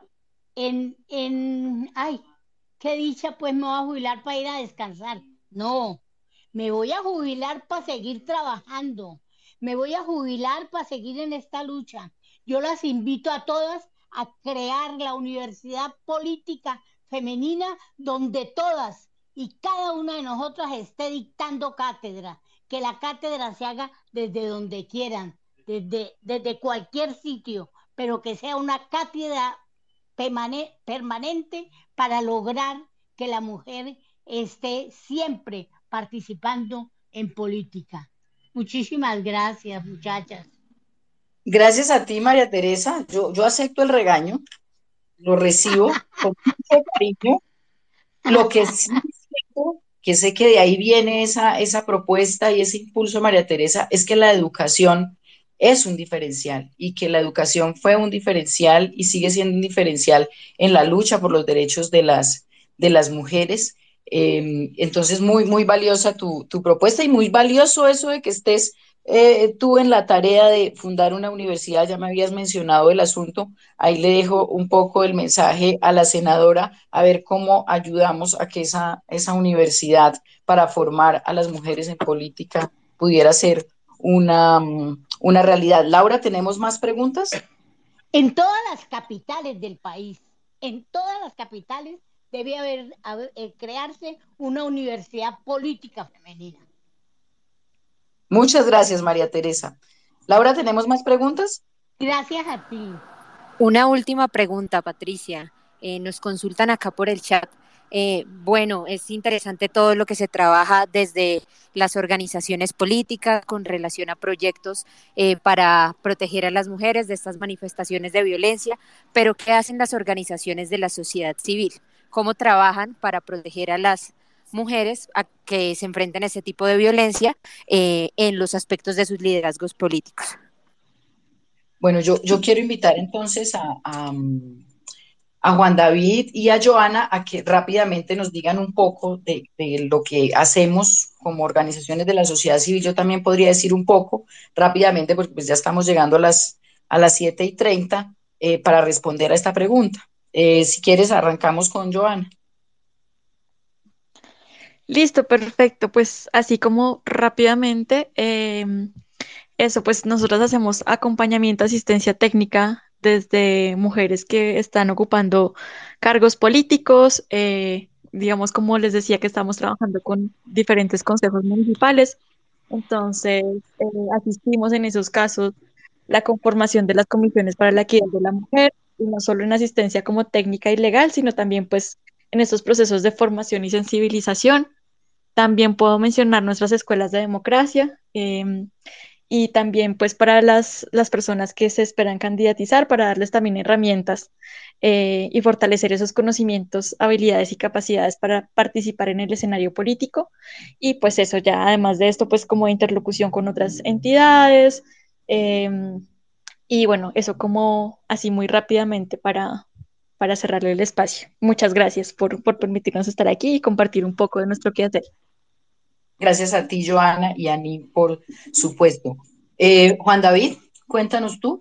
ay, qué dicha, pues me voy a jubilar para ir a descansar. No, me voy a jubilar para seguir trabajando, me voy a jubilar para seguir en esta lucha. Yo las invito a todas a crear la universidad política femenina donde todas y cada una de nosotras esté dictando cátedra, que la cátedra se haga desde donde quieran, desde cualquier sitio, pero que sea una cátedra permanente para lograr que la mujer esté siempre participando en política. Muchísimas gracias, muchachas. Gracias a ti, María Teresa. Yo acepto el regaño, lo recibo con mucho cariño. Lo que sí siento, que sé que de ahí viene esa propuesta y ese impulso, María Teresa, es que la educación es un diferencial y que la educación fue un diferencial y sigue siendo un diferencial en la lucha por los derechos de las mujeres. Entonces, muy valiosa tu propuesta y muy valioso eso de que estés tú en la tarea de fundar una universidad. Ya me habías mencionado el asunto. Ahí le dejo un poco el mensaje a la senadora, a ver cómo ayudamos a que esa universidad para formar a las mujeres en política pudiera ser una realidad. Laura, ¿tenemos más preguntas? En todas las capitales del país, en todas las capitales debe crearse una universidad política femenina. Muchas gracias, María Teresa. Laura, ¿tenemos más preguntas? Gracias a ti. Una última pregunta, Patricia. Nos consultan acá por el chat. Bueno, es interesante todo lo que se trabaja desde las organizaciones políticas con relación a proyectos para proteger a las mujeres de estas manifestaciones de violencia, pero ¿qué hacen las organizaciones de la sociedad civil? ¿Cómo trabajan para proteger a las mujeres a que se enfrenten a ese tipo de violencia en los aspectos de sus liderazgos políticos? Bueno, yo quiero invitar entonces a Juan David y a Joana a que rápidamente nos digan un poco de lo que hacemos como organizaciones de la sociedad civil. Yo también podría decir un poco rápidamente, porque pues ya estamos llegando a las 7:30 para responder a esta pregunta. Si quieres, arrancamos con Joana. Listo, perfecto. Pues así como rápidamente, eso, pues nosotros hacemos acompañamiento, asistencia técnica desde mujeres que están ocupando cargos políticos, digamos, como les decía, que estamos trabajando con diferentes consejos municipales. Entonces, asistimos en esos casos la conformación de las comisiones para la equidad de la mujer, y no solo en asistencia como técnica y legal, sino también pues en estos procesos de formación y sensibilización. También puedo mencionar nuestras escuelas de democracia, y también pues para las personas que se esperan candidatizar, para darles también herramientas y fortalecer esos conocimientos, habilidades y capacidades para participar en el escenario político. Y pues eso ya, además de esto, pues como interlocución con otras entidades. eh, y bueno, eso como así muy rápidamente para cerrarle el espacio. Muchas gracias por permitirnos estar aquí y compartir un poco de nuestro quehacer. Gracias a ti, Joana, y a mí, por supuesto. Juan David, cuéntanos tú.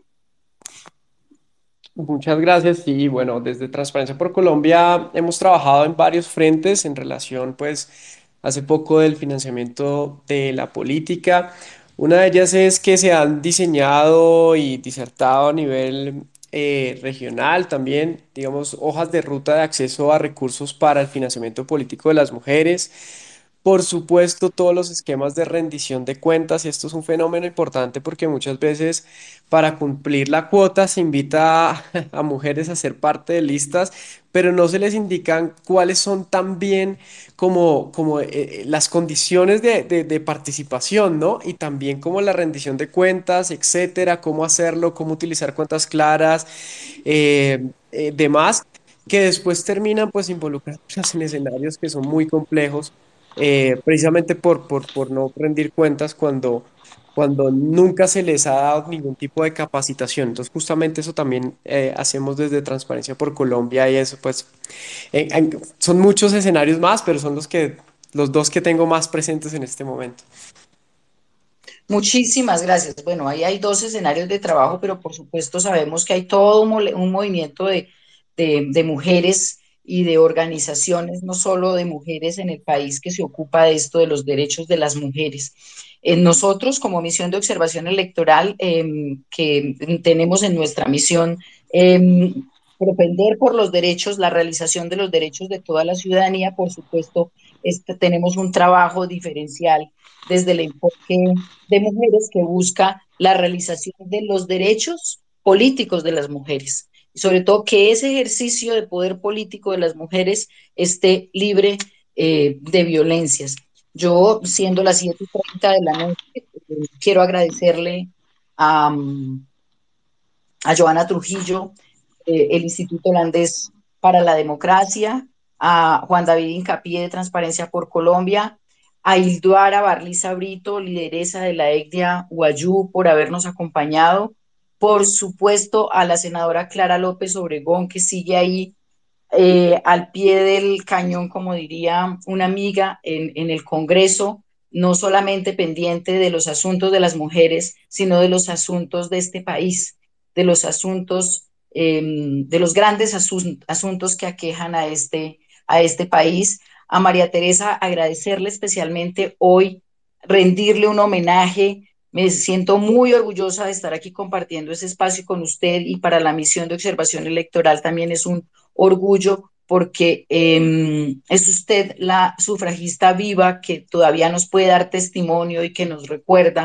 Muchas gracias. Y bueno, desde Transparencia por Colombia hemos trabajado en varios frentes en relación, pues, hace poco del financiamiento de la política. Una de ellas es que se han diseñado y disertado a nivel regional también, digamos, hojas de ruta de acceso a recursos para el financiamiento político de las mujeres. Por supuesto, todos los esquemas de rendición de cuentas, y esto es un fenómeno importante porque muchas veces para cumplir la cuota se invita a mujeres a ser parte de listas, pero no se les indican cuáles son también como las condiciones de participación, ¿no? Y también como la rendición de cuentas, etcétera, cómo hacerlo, cómo utilizar cuentas claras, demás, que después terminan pues involucradas en escenarios que son muy complejos, precisamente por no rendir cuentas cuando nunca se les ha dado ningún tipo de capacitación. Entonces, justamente eso también hacemos desde Transparencia por Colombia y eso, pues, son muchos escenarios más, pero son los dos que tengo más presentes en este momento. Muchísimas gracias. Bueno, ahí hay dos escenarios de trabajo, pero por supuesto sabemos que hay todo un movimiento de mujeres y de organizaciones, no solo de mujeres en el país, que se ocupa de esto, de los derechos de las mujeres. Nosotros, como misión de observación electoral, que tenemos en nuestra misión propender por los derechos, la realización de los derechos de toda la ciudadanía, por supuesto, tenemos un trabajo diferencial desde el enfoque de mujeres que busca la realización de los derechos políticos de las mujeres. Y sobre todo que ese ejercicio de poder político de las mujeres esté libre de violencias. Yo, siendo las 7:30 de la noche, quiero agradecerle a, a Joana Trujillo, el Instituto Holandés para la Democracia, a Juan David Incapié de Transparencia por Colombia, a Hilduara Barliza Brito, lideresa de la ECDIA Guayú, por habernos acompañado. Por supuesto, a la senadora Clara López Obregón, que sigue ahí al pie del cañón, como diría una amiga, en el Congreso, no solamente pendiente de los asuntos de las mujeres, sino de los asuntos de este país, de los asuntos, de los grandes asuntos que aquejan a este país. A María Teresa, agradecerle especialmente hoy, rendirle un homenaje. Me siento muy orgullosa de estar aquí compartiendo ese espacio con usted, y para la misión de observación electoral también es un orgullo porque es usted la sufragista viva que todavía nos puede dar testimonio y que nos recuerda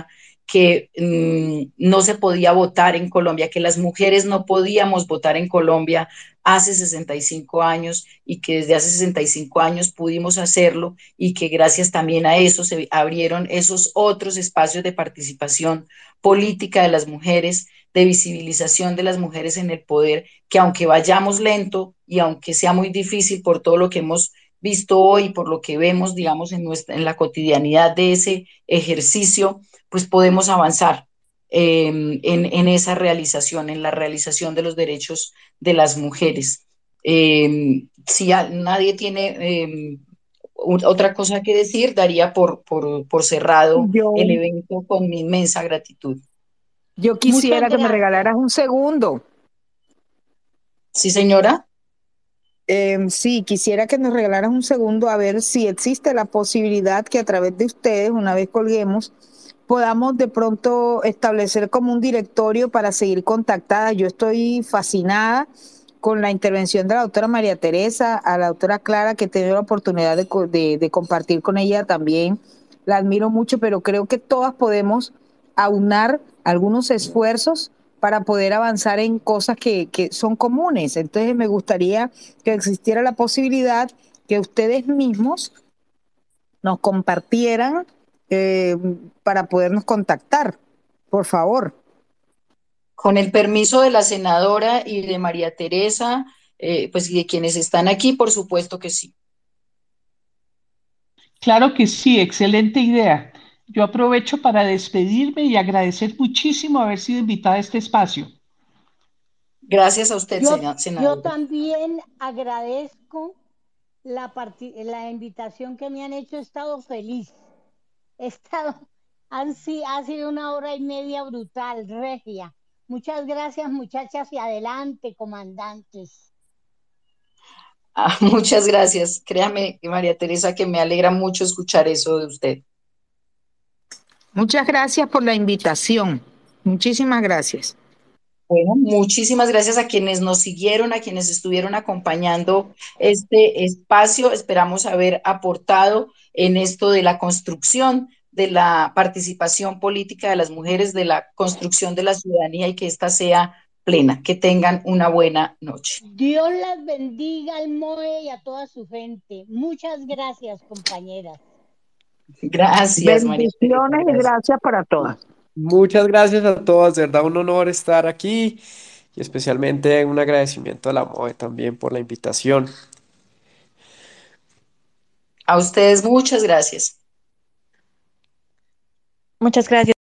que no se podía votar en Colombia, que las mujeres no podíamos votar en Colombia hace 65 años y que desde hace 65 años pudimos hacerlo y que gracias también a eso se abrieron esos otros espacios de participación política de las mujeres, de visibilización de las mujeres en el poder, que aunque vayamos lento y aunque sea muy difícil por todo lo que hemos visto hoy, por lo que vemos, digamos, en la cotidianidad de ese ejercicio, pues podemos avanzar en esa realización, en la realización de los derechos de las mujeres. Si nadie tiene otra cosa que decir, daría por cerrado el Yo, evento con mi inmensa gratitud. yo Muchas quisiera que me gracias. regalaras un segundo. Sí, señora. Sí, quisiera que nos regalaras un segundo a ver si existe la posibilidad que a través de ustedes, una vez colguemos, podamos de pronto establecer como un directorio para seguir contactadas. Yo estoy fascinada con la intervención de la doctora María Teresa, a la doctora Clara, que he tenido la oportunidad de compartir con ella también. La admiro mucho, pero creo que todas podemos aunar algunos esfuerzos para poder avanzar en cosas que son comunes. Entonces me gustaría que existiera la posibilidad que ustedes mismos nos compartieran eh, para podernos contactar, por favor. Con el permiso de la senadora y de María Teresa, pues y de quienes están aquí, por supuesto que sí. Claro que sí, excelente idea. Yo aprovecho para despedirme y agradecer muchísimo haber sido invitada a este espacio. Gracias a usted, Yo senadora. también agradezco la invitación que me han hecho. He estado feliz. He estado, ha sido una hora y media brutal, regia. Muchas gracias, muchachas, y adelante, comandantes. Ah, muchas gracias. Créame, María Teresa, que me alegra mucho escuchar eso de usted. Muchas gracias por la invitación. Muchísimas gracias. Bueno, muchísimas gracias a quienes nos siguieron, a quienes estuvieron acompañando este espacio. Esperamos haber aportado en esto de la construcción de la participación política de las mujeres, de la construcción de la ciudadanía y que ésta sea plena. Que tengan una buena noche. Dios las bendiga al MOE y a toda su gente. Muchas gracias, compañeras. Gracias, María Teresa. Bendiciones y Gracias. gracias para todas. Muchas gracias a todas, de verdad un honor estar aquí y especialmente un agradecimiento a la MOE también por la invitación. A ustedes, muchas gracias. Muchas gracias.